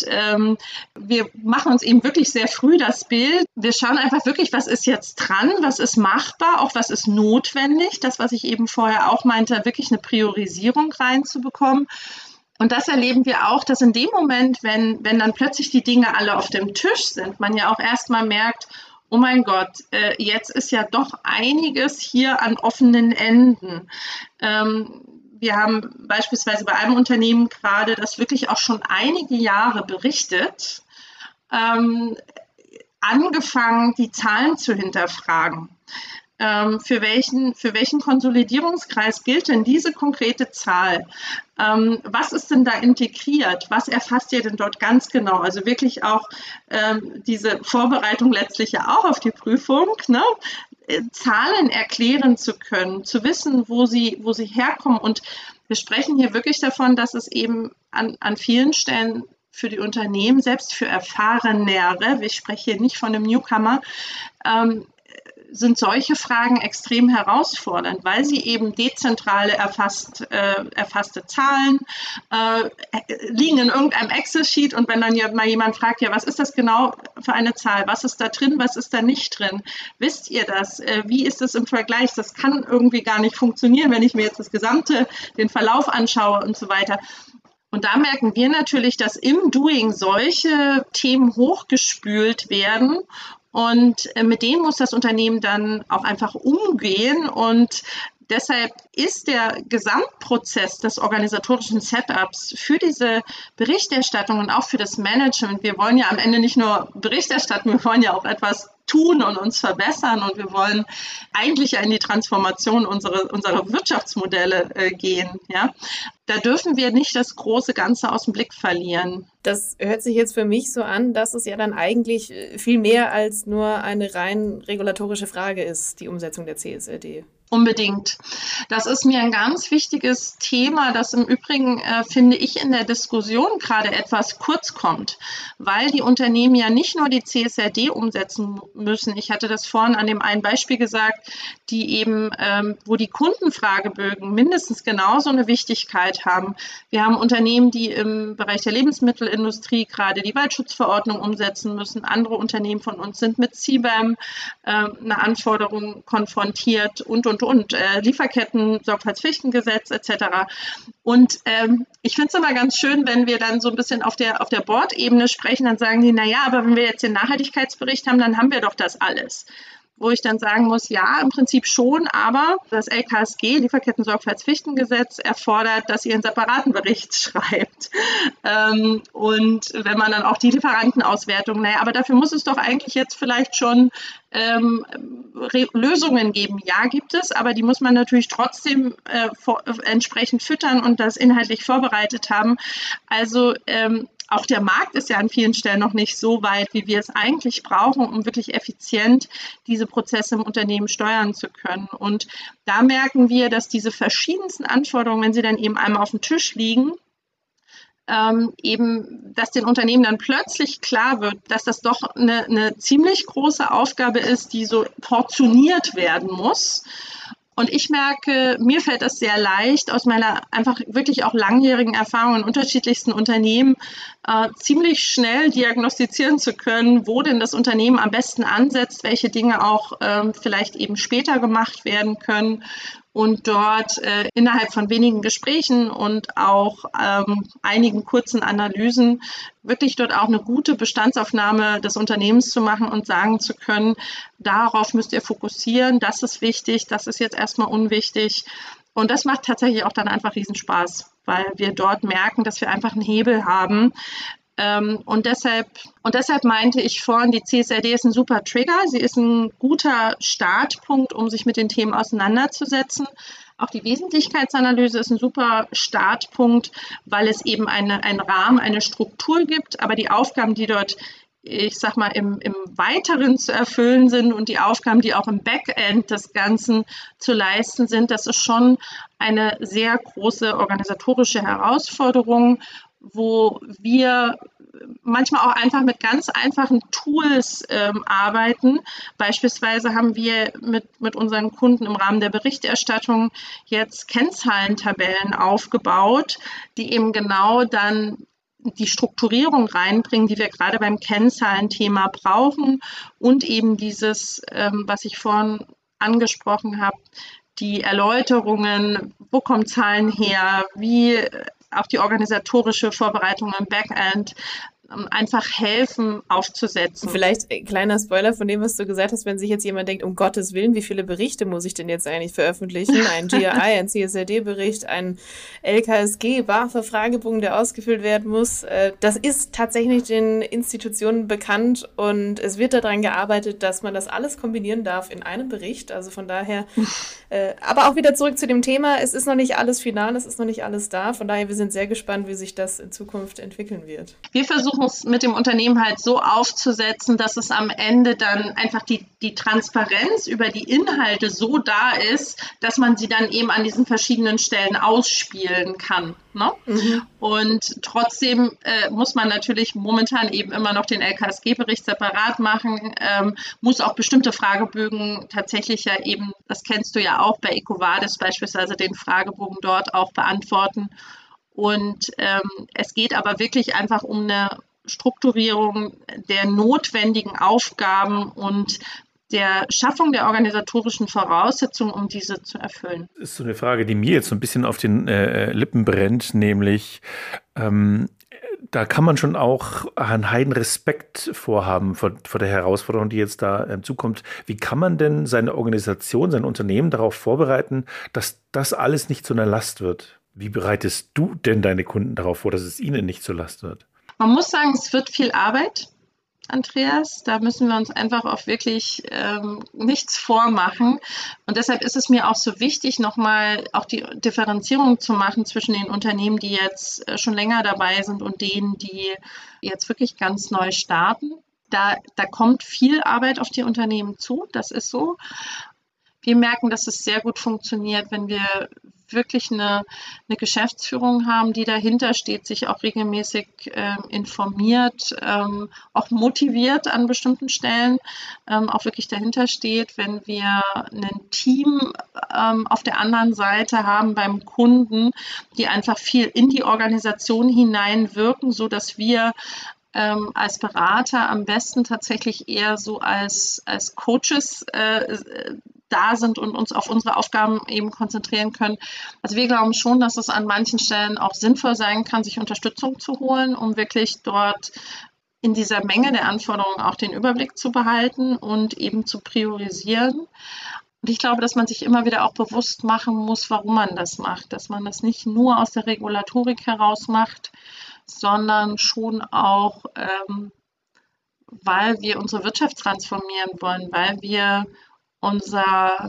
wir machen uns eben wirklich sehr früh das Bild. Wir schauen einfach wirklich, was ist jetzt dran, was ist machbar, auch was ist notwendig. Das, was ich eben vorher auch meinte, wirklich eine Priorisierung reinzubekommen. Und das erleben wir auch, dass in dem Moment, wenn dann plötzlich die Dinge alle auf dem Tisch sind, man ja auch erstmal merkt, oh mein Gott, jetzt ist ja doch einiges hier an offenen Enden. Wir haben beispielsweise bei einem Unternehmen gerade, das wirklich auch schon einige Jahre berichtet, angefangen, die Zahlen zu hinterfragen. Für welchen Konsolidierungskreis gilt denn diese konkrete Zahl? Was ist denn da integriert? Was erfasst ihr denn dort ganz genau? Also wirklich auch diese Vorbereitung letztlich ja auch auf die Prüfung, ne? Zahlen erklären zu können, zu wissen, wo sie herkommen. Und wir sprechen hier wirklich davon, dass es eben an vielen Stellen für die Unternehmen, selbst für Erfahrenere, ich spreche hier nicht von einem Newcomer, sind solche Fragen extrem herausfordernd, weil sie eben dezentral erfasste Zahlen liegen in irgendeinem Excel-Sheet und wenn dann ja mal jemand fragt, ja, was ist das genau für eine Zahl? Was ist da drin, was ist da nicht drin? Wisst ihr das? Wie ist das im Vergleich? Das kann irgendwie gar nicht funktionieren, wenn ich mir jetzt den Verlauf anschaue und so weiter. Und da merken wir natürlich, dass im Doing solche Themen hochgespült werden. Und mit denen muss das Unternehmen dann auch einfach umgehen. Und deshalb ist der Gesamtprozess des organisatorischen Setups für diese Berichterstattung und auch für das Management, wir wollen ja am Ende nicht nur Bericht erstatten, wir wollen ja auch etwas tun und uns verbessern und wir wollen eigentlich ja in die Transformation unserer Wirtschaftsmodelle gehen. Ja? Da dürfen wir nicht das große Ganze aus dem Blick verlieren. Das hört sich jetzt für mich so an, dass es ja dann eigentlich viel mehr als nur eine rein regulatorische Frage ist, die Umsetzung der CSRD. Unbedingt. Das ist mir ein ganz wichtiges Thema, das im Übrigen, finde ich, in der Diskussion gerade etwas kurz kommt, weil die Unternehmen ja nicht nur die CSRD umsetzen müssen. Ich hatte das vorhin an dem einen Beispiel gesagt, die eben, wo die Kundenfragebögen mindestens genauso eine Wichtigkeit haben. Wir haben Unternehmen, die im Bereich der Lebensmittelindustrie gerade die Waldschutzverordnung umsetzen müssen. Andere Unternehmen von uns sind mit CBAM eine Anforderung konfrontiert und Lieferketten, Sorgfaltspflichtengesetz etc. Und ich finde es immer ganz schön, wenn wir dann so ein bisschen auf der Board-Ebene sprechen, dann sagen die, naja, aber wenn wir jetzt den Nachhaltigkeitsbericht haben, dann haben wir doch das alles. Wo ich dann sagen muss, ja, im Prinzip schon, aber das LKSG, Lieferketten-Sorgfaltspflichtengesetz, erfordert, dass ihr einen separaten Bericht schreibt. Und wenn man dann auch die Lieferantenauswertung, naja, aber dafür muss es doch eigentlich jetzt vielleicht schon Lösungen geben. Ja, gibt es, aber die muss man natürlich trotzdem entsprechend füttern und das inhaltlich vorbereitet haben. Also auch der Markt ist ja an vielen Stellen noch nicht so weit, wie wir es eigentlich brauchen, um wirklich effizient diese Prozesse im Unternehmen steuern zu können. Und da merken wir, dass diese verschiedensten Anforderungen, wenn sie dann eben einmal auf dem Tisch liegen, dass den Unternehmen dann plötzlich klar wird, dass das doch eine ziemlich große Aufgabe ist, die so portioniert werden muss. Und ich merke, mir fällt das sehr leicht, aus meiner einfach wirklich auch langjährigen Erfahrung in unterschiedlichsten Unternehmen ziemlich schnell diagnostizieren zu können, wo denn das Unternehmen am besten ansetzt, welche Dinge auch vielleicht eben später gemacht werden können. Und dort innerhalb von wenigen Gesprächen und auch einigen kurzen Analysen wirklich dort auch eine gute Bestandsaufnahme des Unternehmens zu machen und sagen zu können, darauf müsst ihr fokussieren, das ist wichtig, das ist jetzt erstmal unwichtig. Und das macht tatsächlich auch dann einfach Riesenspaß, weil wir dort merken, dass wir einfach einen Hebel haben. Und deshalb meinte ich vorhin, die CSRD ist ein super Trigger. Sie ist ein guter Startpunkt, um sich mit den Themen auseinanderzusetzen. Auch die Wesentlichkeitsanalyse ist ein super Startpunkt, weil es eben einen Rahmen, eine Struktur gibt. Aber die Aufgaben, die dort, ich sag mal, im Weiteren zu erfüllen sind und die Aufgaben, die auch im Backend des Ganzen zu leisten sind, das ist schon eine sehr große organisatorische Herausforderung, wo wir manchmal auch einfach mit ganz einfachen Tools arbeiten. Beispielsweise haben wir mit unseren Kunden im Rahmen der Berichterstattung jetzt Kennzahlentabellen aufgebaut, die eben genau dann die Strukturierung reinbringen, die wir gerade beim Kennzahlenthema brauchen und eben dieses, was ich vorhin angesprochen habe, die Erläuterungen, wo kommen Zahlen her, wie auch die organisatorische Vorbereitung im Backend einfach helfen aufzusetzen. Vielleicht ein kleiner Spoiler von dem, was du gesagt hast, wenn sich jetzt jemand denkt, um Gottes Willen, wie viele Berichte muss ich denn jetzt eigentlich veröffentlichen? Ein GRI, ein CSRD-Bericht, ein LKSG, BAFA-Fragebogen, der ausgefüllt werden muss. Das ist tatsächlich den Institutionen bekannt und es wird daran gearbeitet, dass man das alles kombinieren darf in einem Bericht. Also von daher, aber auch wieder zurück zu dem Thema, es ist noch nicht alles final, es ist noch nicht alles da. Von daher, wir sind sehr gespannt, wie sich das in Zukunft entwickeln wird. Wir versuchen es mit dem Unternehmen halt so aufzusetzen, dass es am Ende dann einfach die Transparenz über die Inhalte so da ist, dass man sie dann eben an diesen verschiedenen Stellen ausspielen kann. Ne? Mhm. Und trotzdem muss man natürlich momentan eben immer noch den LKSG-Bericht separat machen, muss auch bestimmte Fragebögen tatsächlich ja eben, das kennst du ja auch bei EcoVadis beispielsweise, den Fragebogen dort auch beantworten. Und es geht aber wirklich einfach um eine Strukturierung der notwendigen Aufgaben und der Schaffung der organisatorischen Voraussetzungen, um diese zu erfüllen. Das ist so eine Frage, die mir jetzt so ein bisschen auf den Lippen brennt, nämlich da kann man schon auch einen heiden Respekt vorhaben vor der Herausforderung, die jetzt da zukommt. Wie kann man denn seine Organisation, sein Unternehmen darauf vorbereiten, dass das alles nicht zu einer Last wird? Wie bereitest du denn deine Kunden darauf vor, dass es ihnen nicht zur Last wird? Man muss sagen, es wird viel Arbeit, Andreas. Da müssen wir uns einfach auch wirklich nichts vormachen. Und deshalb ist es mir auch so wichtig, nochmal auch die Differenzierung zu machen zwischen den Unternehmen, die jetzt schon länger dabei sind und denen, die jetzt wirklich ganz neu starten. Da kommt viel Arbeit auf die Unternehmen zu, das ist so. Wir merken, dass es sehr gut funktioniert, wenn wir wirklich eine Geschäftsführung haben, die dahinter steht, sich auch regelmäßig informiert, auch motiviert an bestimmten Stellen, auch wirklich dahinter steht, wenn wir ein Team auf der anderen Seite haben beim Kunden, die einfach viel in die Organisation hineinwirken, sodass wir als Berater am besten tatsächlich eher so als Coaches da sind und uns auf unsere Aufgaben eben konzentrieren können. Also wir glauben schon, dass es an manchen Stellen auch sinnvoll sein kann, sich Unterstützung zu holen, um wirklich dort in dieser Menge der Anforderungen auch den Überblick zu behalten und eben zu priorisieren. Und ich glaube, dass man sich immer wieder auch bewusst machen muss, warum man das macht, dass man das nicht nur aus der Regulatorik heraus macht, sondern schon auch, weil wir unsere Wirtschaft transformieren wollen, weil wir unsere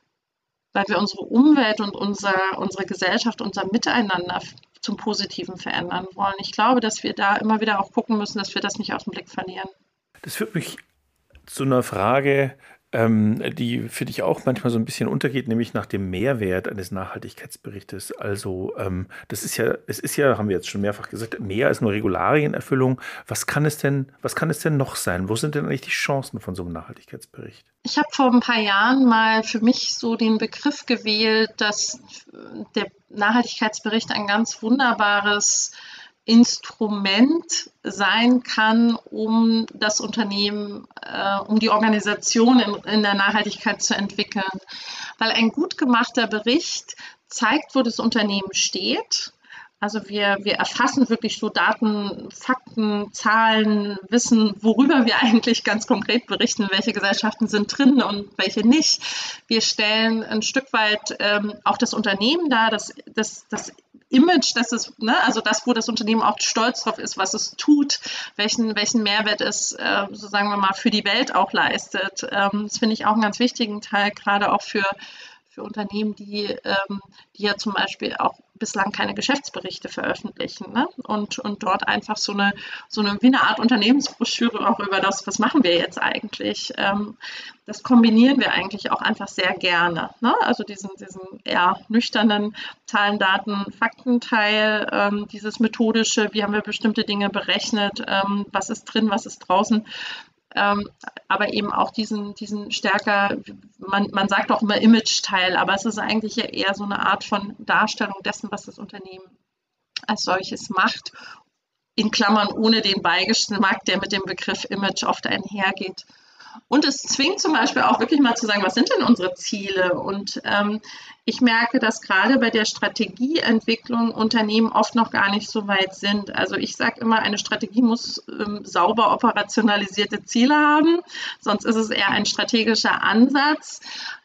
Umwelt und unsere Gesellschaft, unser Miteinander zum Positiven verändern wollen. Ich glaube, dass wir da immer wieder auch gucken müssen, dass wir das nicht aus dem Blick verlieren. Das führt mich zu einer Frage, die für dich auch manchmal so ein bisschen untergeht, nämlich nach dem Mehrwert eines Nachhaltigkeitsberichtes. Also es ist ja, haben wir jetzt schon mehrfach gesagt, mehr als nur Regularienerfüllung. Was kann es denn noch sein? Wo sind denn eigentlich die Chancen von so einem Nachhaltigkeitsbericht? Ich habe vor ein paar Jahren mal für mich so den Begriff gewählt, dass der Nachhaltigkeitsbericht ein ganz wunderbares Instrument sein kann, um das Unternehmen, um die Organisation in der Nachhaltigkeit zu entwickeln. Weil ein gut gemachter Bericht zeigt, wo das Unternehmen steht. Also wir erfassen wirklich so Daten, Fakten, Zahlen, wissen, worüber wir eigentlich ganz konkret berichten, welche Gesellschaften sind drin und welche nicht. Wir stellen ein Stück weit auch das Unternehmen dar, das Image, das ist, ne, also das, wo das Unternehmen auch stolz drauf ist, was es tut, welchen Mehrwert es, so sagen wir mal, für die Welt auch leistet. Das finde ich auch einen ganz wichtigen Teil, gerade auch für Unternehmen, die ja zum Beispiel auch bislang keine Geschäftsberichte veröffentlichen, ne? Und dort einfach so eine wie eine Art Unternehmensbroschüre auch über das, was machen wir jetzt eigentlich. Das kombinieren wir eigentlich auch einfach sehr gerne, ne? Also diesen eher nüchternen Zahlen, Daten, Faktenteil, dieses methodische, wie haben wir bestimmte Dinge berechnet, was ist drin, was ist draußen. Aber eben auch diesen stärker, man sagt auch immer Image-Teil, aber es ist eigentlich ja eher so eine Art von Darstellung dessen, was das Unternehmen als solches macht, in Klammern ohne den Beigeschmack, der mit dem Begriff Image oft einhergeht. Und es zwingt zum Beispiel auch wirklich mal zu sagen, was sind denn unsere Ziele? Und ich merke, dass gerade bei der Strategieentwicklung Unternehmen oft noch gar nicht so weit sind. Also ich sage immer, eine Strategie muss sauber operationalisierte Ziele haben, sonst ist es eher ein strategischer Ansatz.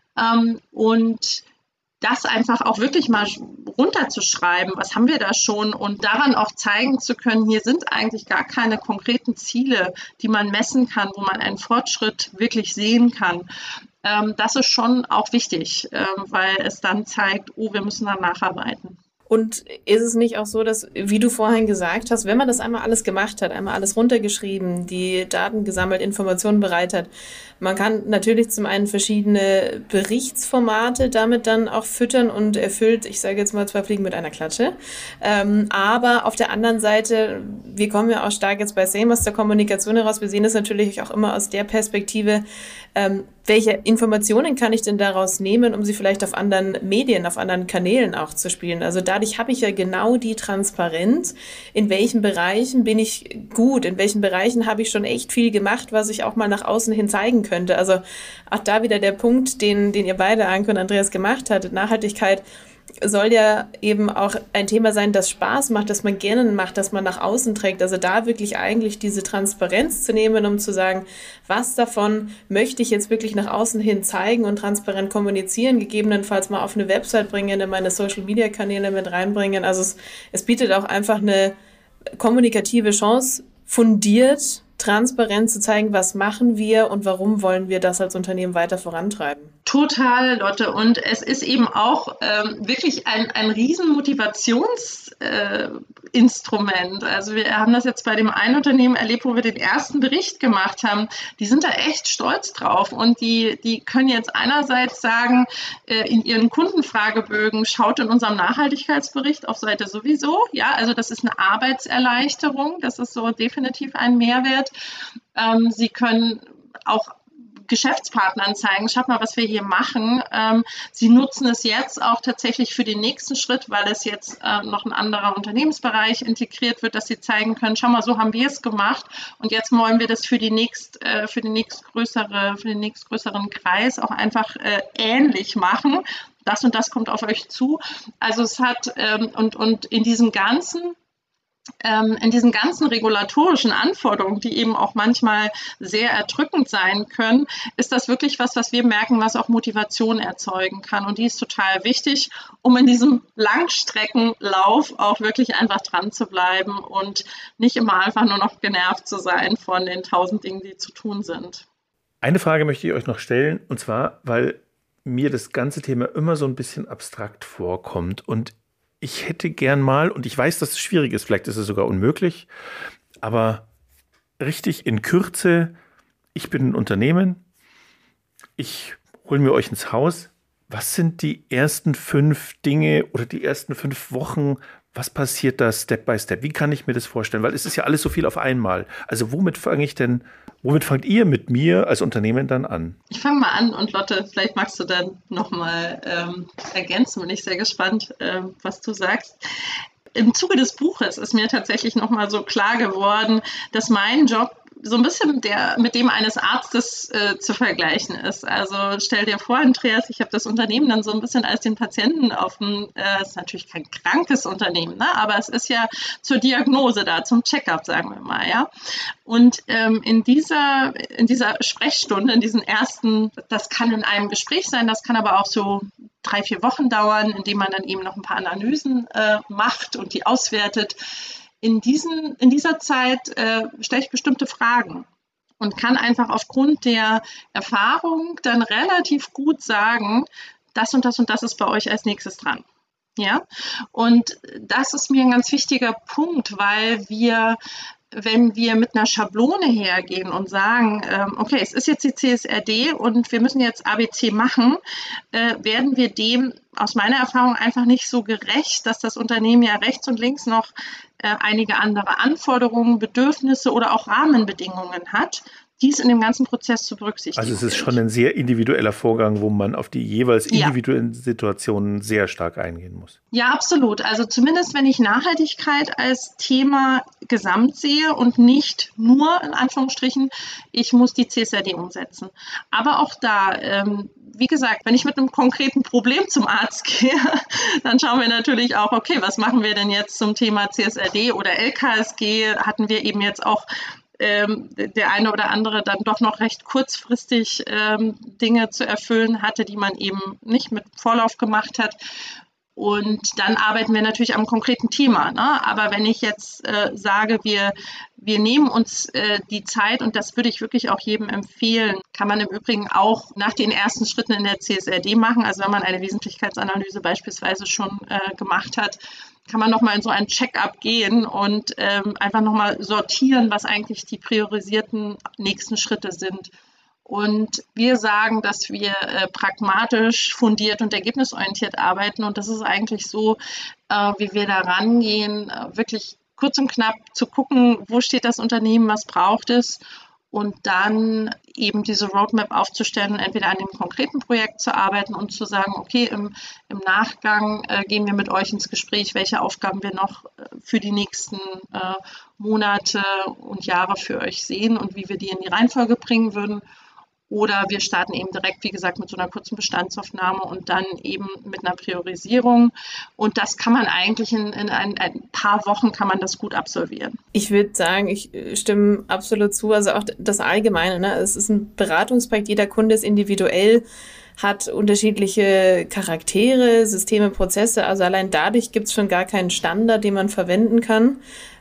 Und das einfach auch wirklich mal runterzuschreiben, was haben wir da schon und daran auch zeigen zu können, hier sind eigentlich gar keine konkreten Ziele, die man messen kann, wo man einen Fortschritt wirklich sehen kann. Das ist schon auch wichtig, weil es dann zeigt, oh, wir müssen da nacharbeiten. Und ist es nicht auch so, dass, wie du vorhin gesagt hast, wenn man das einmal alles gemacht hat, einmal alles runtergeschrieben, die Daten gesammelt, Informationen bereit hat, man kann natürlich zum einen verschiedene Berichtsformate damit dann auch füttern und erfüllt, ich sage jetzt mal 2 Fliegen mit einer Klatsche. Aber auf der anderen Seite, wir kommen ja auch stark jetzt bei SAME aus der Kommunikation heraus, wir sehen das natürlich auch immer aus der Perspektive, welche Informationen kann ich denn daraus nehmen, um sie vielleicht auf anderen Medien, auf anderen Kanälen auch zu spielen? Also dadurch habe ich ja genau die Transparenz, in welchen Bereichen bin ich gut, in welchen Bereichen habe ich schon echt viel gemacht, was ich auch mal nach außen hin zeigen könnte. Also auch da wieder der Punkt, den ihr beide, Anke und Andreas, gemacht hattet. Nachhaltigkeit soll ja eben auch ein Thema sein, das Spaß macht, das man gerne macht, das man nach außen trägt. Also da wirklich eigentlich diese Transparenz zu nehmen, um zu sagen, was davon möchte ich jetzt wirklich nach außen hin zeigen und transparent kommunizieren, gegebenenfalls mal auf eine Website bringen, in meine Social-Media-Kanäle mit reinbringen. Also es bietet auch einfach eine kommunikative Chance, fundiert, transparent zu zeigen, was machen wir und warum wollen wir das als Unternehmen weiter vorantreiben. Total, Lotte. Und es ist eben auch wirklich ein riesen Motivationsinstrument. Also wir haben das jetzt bei dem einen Unternehmen erlebt, wo wir den ersten Bericht gemacht haben. Die sind da echt stolz drauf und die können jetzt einerseits sagen, in ihren Kundenfragebögen, schaut in unserem Nachhaltigkeitsbericht auf Seite sowieso. Ja, also das ist eine Arbeitserleichterung. Das ist so definitiv ein Mehrwert. Sie können auch Geschäftspartnern zeigen, schaut mal, was wir hier machen. Sie nutzen es jetzt auch tatsächlich für den nächsten Schritt, weil es jetzt noch ein anderer Unternehmensbereich integriert wird, dass sie zeigen können, schau mal, so haben wir es gemacht und jetzt wollen wir das für den nächstgrößeren Kreis auch einfach ähnlich machen. Das und das kommt auf euch zu. Also es hat und in diesen ganzen regulatorischen Anforderungen, die eben auch manchmal sehr erdrückend sein können, ist das wirklich was wir merken, was auch Motivation erzeugen kann. Und die ist total wichtig, um in diesem Langstreckenlauf auch wirklich einfach dran zu bleiben und nicht immer einfach nur noch genervt zu sein von den 1000 Dingen, die zu tun sind. Eine Frage möchte ich euch noch stellen, und zwar, weil mir das ganze Thema immer so ein bisschen abstrakt vorkommt und ich hätte gern mal, und ich weiß, dass es schwierig ist, vielleicht ist es sogar unmöglich, aber richtig in Kürze, ich bin ein Unternehmen, ich hole mir euch ins Haus. Was sind die ersten 5 Dinge oder die ersten 5 Wochen? Was passiert da Step by Step? Wie kann ich mir das vorstellen? Weil es ist ja alles so viel auf einmal. Also womit fangt ihr mit mir als Unternehmen dann an? Ich fange mal an und Lotte, vielleicht magst du dann nochmal ergänzen. Bin ich sehr gespannt, was du sagst. Im Zuge des Buches ist mir tatsächlich nochmal so klar geworden, dass mein Job so ein bisschen mit dem eines Arztes zu vergleichen ist. Also stell dir vor, Andreas, ich habe das Unternehmen dann so ein bisschen als den Patienten es ist natürlich kein krankes Unternehmen, ne? Aber es ist ja zur Diagnose da, zum Check-up, sagen wir mal, ja. Und in dieser Sprechstunde, in diesen ersten, das kann in einem Gespräch sein, das kann aber auch so 3-4 Wochen dauern, indem man dann eben noch ein paar Analysen macht und die auswertet. In dieser Zeit stelle ich bestimmte Fragen und kann einfach aufgrund der Erfahrung dann relativ gut sagen, das und das und das ist bei euch als nächstes dran. Ja? Und das ist mir ein ganz wichtiger Punkt, weil wenn wir mit einer Schablone hergehen und sagen, okay, es ist jetzt die CSRD und wir müssen jetzt ABC machen, werden wir dem aus meiner Erfahrung einfach nicht so gerecht, dass das Unternehmen ja rechts und links noch einige andere Anforderungen, Bedürfnisse oder auch Rahmenbedingungen hat, dies in dem ganzen Prozess zu berücksichtigen. Also es ist schon ein sehr individueller Vorgang, wo man auf die jeweils individuellen Situationen sehr stark eingehen muss. Ja, absolut. Also zumindest, wenn ich Nachhaltigkeit als Thema gesamt sehe und nicht nur, in Anführungsstrichen, ich muss die CSRD umsetzen. Aber auch da, wie gesagt, wenn ich mit einem konkreten Problem zum Arzt gehe, dann schauen wir natürlich auch, okay, was machen wir denn jetzt zum Thema CSRD oder LKSG? Hatten wir eben jetzt auch der eine oder andere dann doch noch recht kurzfristig Dinge zu erfüllen hatte, die man eben nicht mit Vorlauf gemacht hat. Und dann arbeiten wir natürlich am konkreten Thema. Ne? Aber wenn ich jetzt sage, wir nehmen uns die Zeit, und das würde ich wirklich auch jedem empfehlen, kann man im Übrigen auch nach den ersten Schritten in der CSRD machen. Also wenn man eine Wesentlichkeitsanalyse beispielsweise schon gemacht hat, kann man nochmal in so ein Check-up gehen und einfach nochmal sortieren, was eigentlich die priorisierten nächsten Schritte sind. Und wir sagen, dass wir pragmatisch, fundiert und ergebnisorientiert arbeiten. Und das ist eigentlich so, wie wir da rangehen, wirklich kurz und knapp zu gucken, wo steht das Unternehmen, was braucht es und dann eben diese Roadmap aufzustellen und entweder an dem konkreten Projekt zu arbeiten und zu sagen, okay, im Nachgang gehen wir mit euch ins Gespräch, welche Aufgaben wir noch für die nächsten Monate und Jahre für euch sehen und wie wir die in die Reihenfolge bringen würden. Oder wir starten eben direkt, wie gesagt, mit so einer kurzen Bestandsaufnahme und dann eben mit einer Priorisierung. Und das kann man eigentlich in ein paar Wochen kann man das gut absolvieren. Ich würde sagen, ich stimme absolut zu. Also auch das Allgemeine, ne? Es ist ein Beratungsprojekt, jeder Kunde ist individuell, hat unterschiedliche Charaktere, Systeme, Prozesse. Also allein dadurch gibt es schon gar keinen Standard, den man verwenden kann.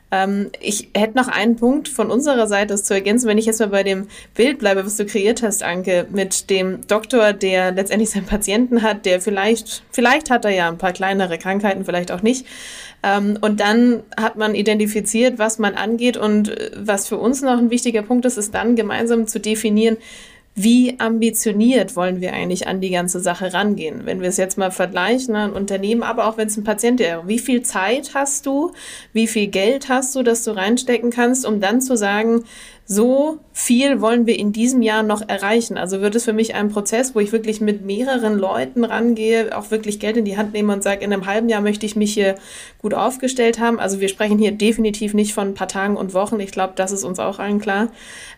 Ich hätte noch einen Punkt von unserer Seite, das zu ergänzen, wenn ich jetzt mal bei dem Bild bleibe, was du kreiert hast, Anke, mit dem Doktor, der letztendlich seinen Patienten hat, der vielleicht hat er ja ein paar kleinere Krankheiten, vielleicht auch nicht. Und dann hat man identifiziert, was man angeht, und was für uns noch ein wichtiger Punkt ist, ist dann gemeinsam zu definieren, wie ambitioniert wollen wir eigentlich an die ganze Sache rangehen? Wenn wir es jetzt mal vergleichen, ein Unternehmen, aber auch wenn es ein Patient ist, wie viel Zeit hast du, wie viel Geld hast du, das du reinstecken kannst, um dann zu sagen, so viel wollen wir in diesem Jahr noch erreichen. Also wird es für mich ein Prozess, wo ich wirklich mit mehreren Leuten rangehe, auch wirklich Geld in die Hand nehme und sage, in einem halben Jahr möchte ich mich hier gut aufgestellt haben. Also wir sprechen hier definitiv nicht von ein paar Tagen und Wochen. Ich glaube, das ist uns auch allen klar.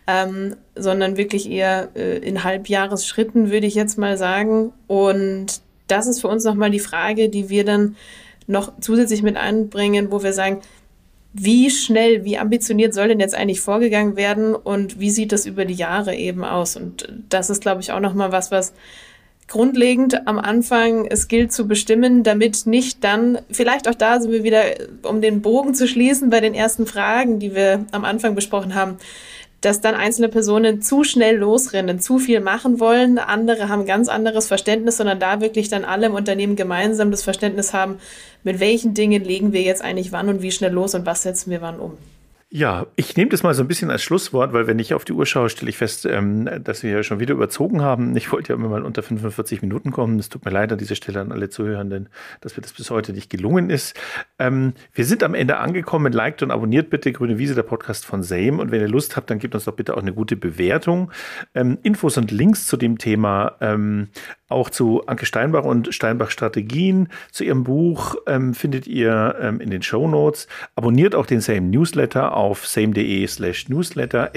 Sondern wirklich eher in Halbjahresschritten, würde ich jetzt mal sagen. Und das ist für uns nochmal die Frage, die wir dann noch zusätzlich mit einbringen, wo wir sagen, wie schnell, wie ambitioniert soll denn jetzt eigentlich vorgegangen werden und wie sieht das über die Jahre eben aus? Und das ist, glaube ich, auch nochmal was grundlegend am Anfang es gilt zu bestimmen, damit nicht dann, vielleicht auch da sind wir wieder, um den Bogen zu schließen bei den ersten Fragen, die wir am Anfang besprochen haben, dass dann einzelne Personen zu schnell losrennen, zu viel machen wollen, andere haben ganz anderes Verständnis, sondern da wirklich dann alle im Unternehmen gemeinsam das Verständnis haben, mit welchen Dingen legen wir jetzt eigentlich wann und wie schnell los und was setzen wir wann um. Ja, ich nehme das mal so ein bisschen als Schlusswort, weil wenn ich auf die Uhr schaue, stelle ich fest, dass wir ja schon wieder überzogen haben. Ich wollte ja immer mal unter 45 Minuten kommen. Es tut mir leid an dieser Stelle an alle Zuhörenden, dass mir das bis heute nicht gelungen ist. Wir sind am Ende angekommen. Liked und abonniert bitte Grüne Wiese, der Podcast von SAME. Und wenn ihr Lust habt, dann gebt uns doch bitte auch eine gute Bewertung. Infos und Links zu dem Thema, auch zu Anke Steinbach und Steinbach Strategien, zu ihrem Buch findet ihr in den Shownotes. Abonniert auch den SAME Newsletter auf same.de/newsletter,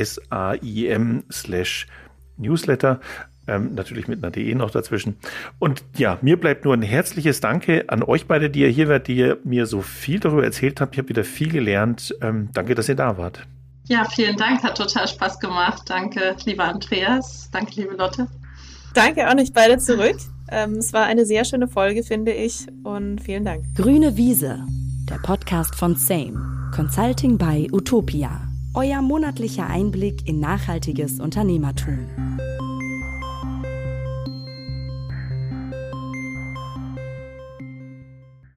SAIM/Newsletter, natürlich mit einer DE noch dazwischen. Und ja, mir bleibt nur ein herzliches Danke an euch beide, die ihr hier wart, die ihr mir so viel darüber erzählt habt. Ich habe wieder viel gelernt. Danke, dass ihr da wart. Ja, vielen Dank, hat total Spaß gemacht. Danke, lieber Andreas. Danke, liebe Lotte. Danke auch nicht beide zurück. Es war eine sehr schöne Folge, finde ich. Und vielen Dank. Grüne Wiese, der Podcast von SAME. Consulting by Utopia. Euer monatlicher Einblick in nachhaltiges Unternehmertum.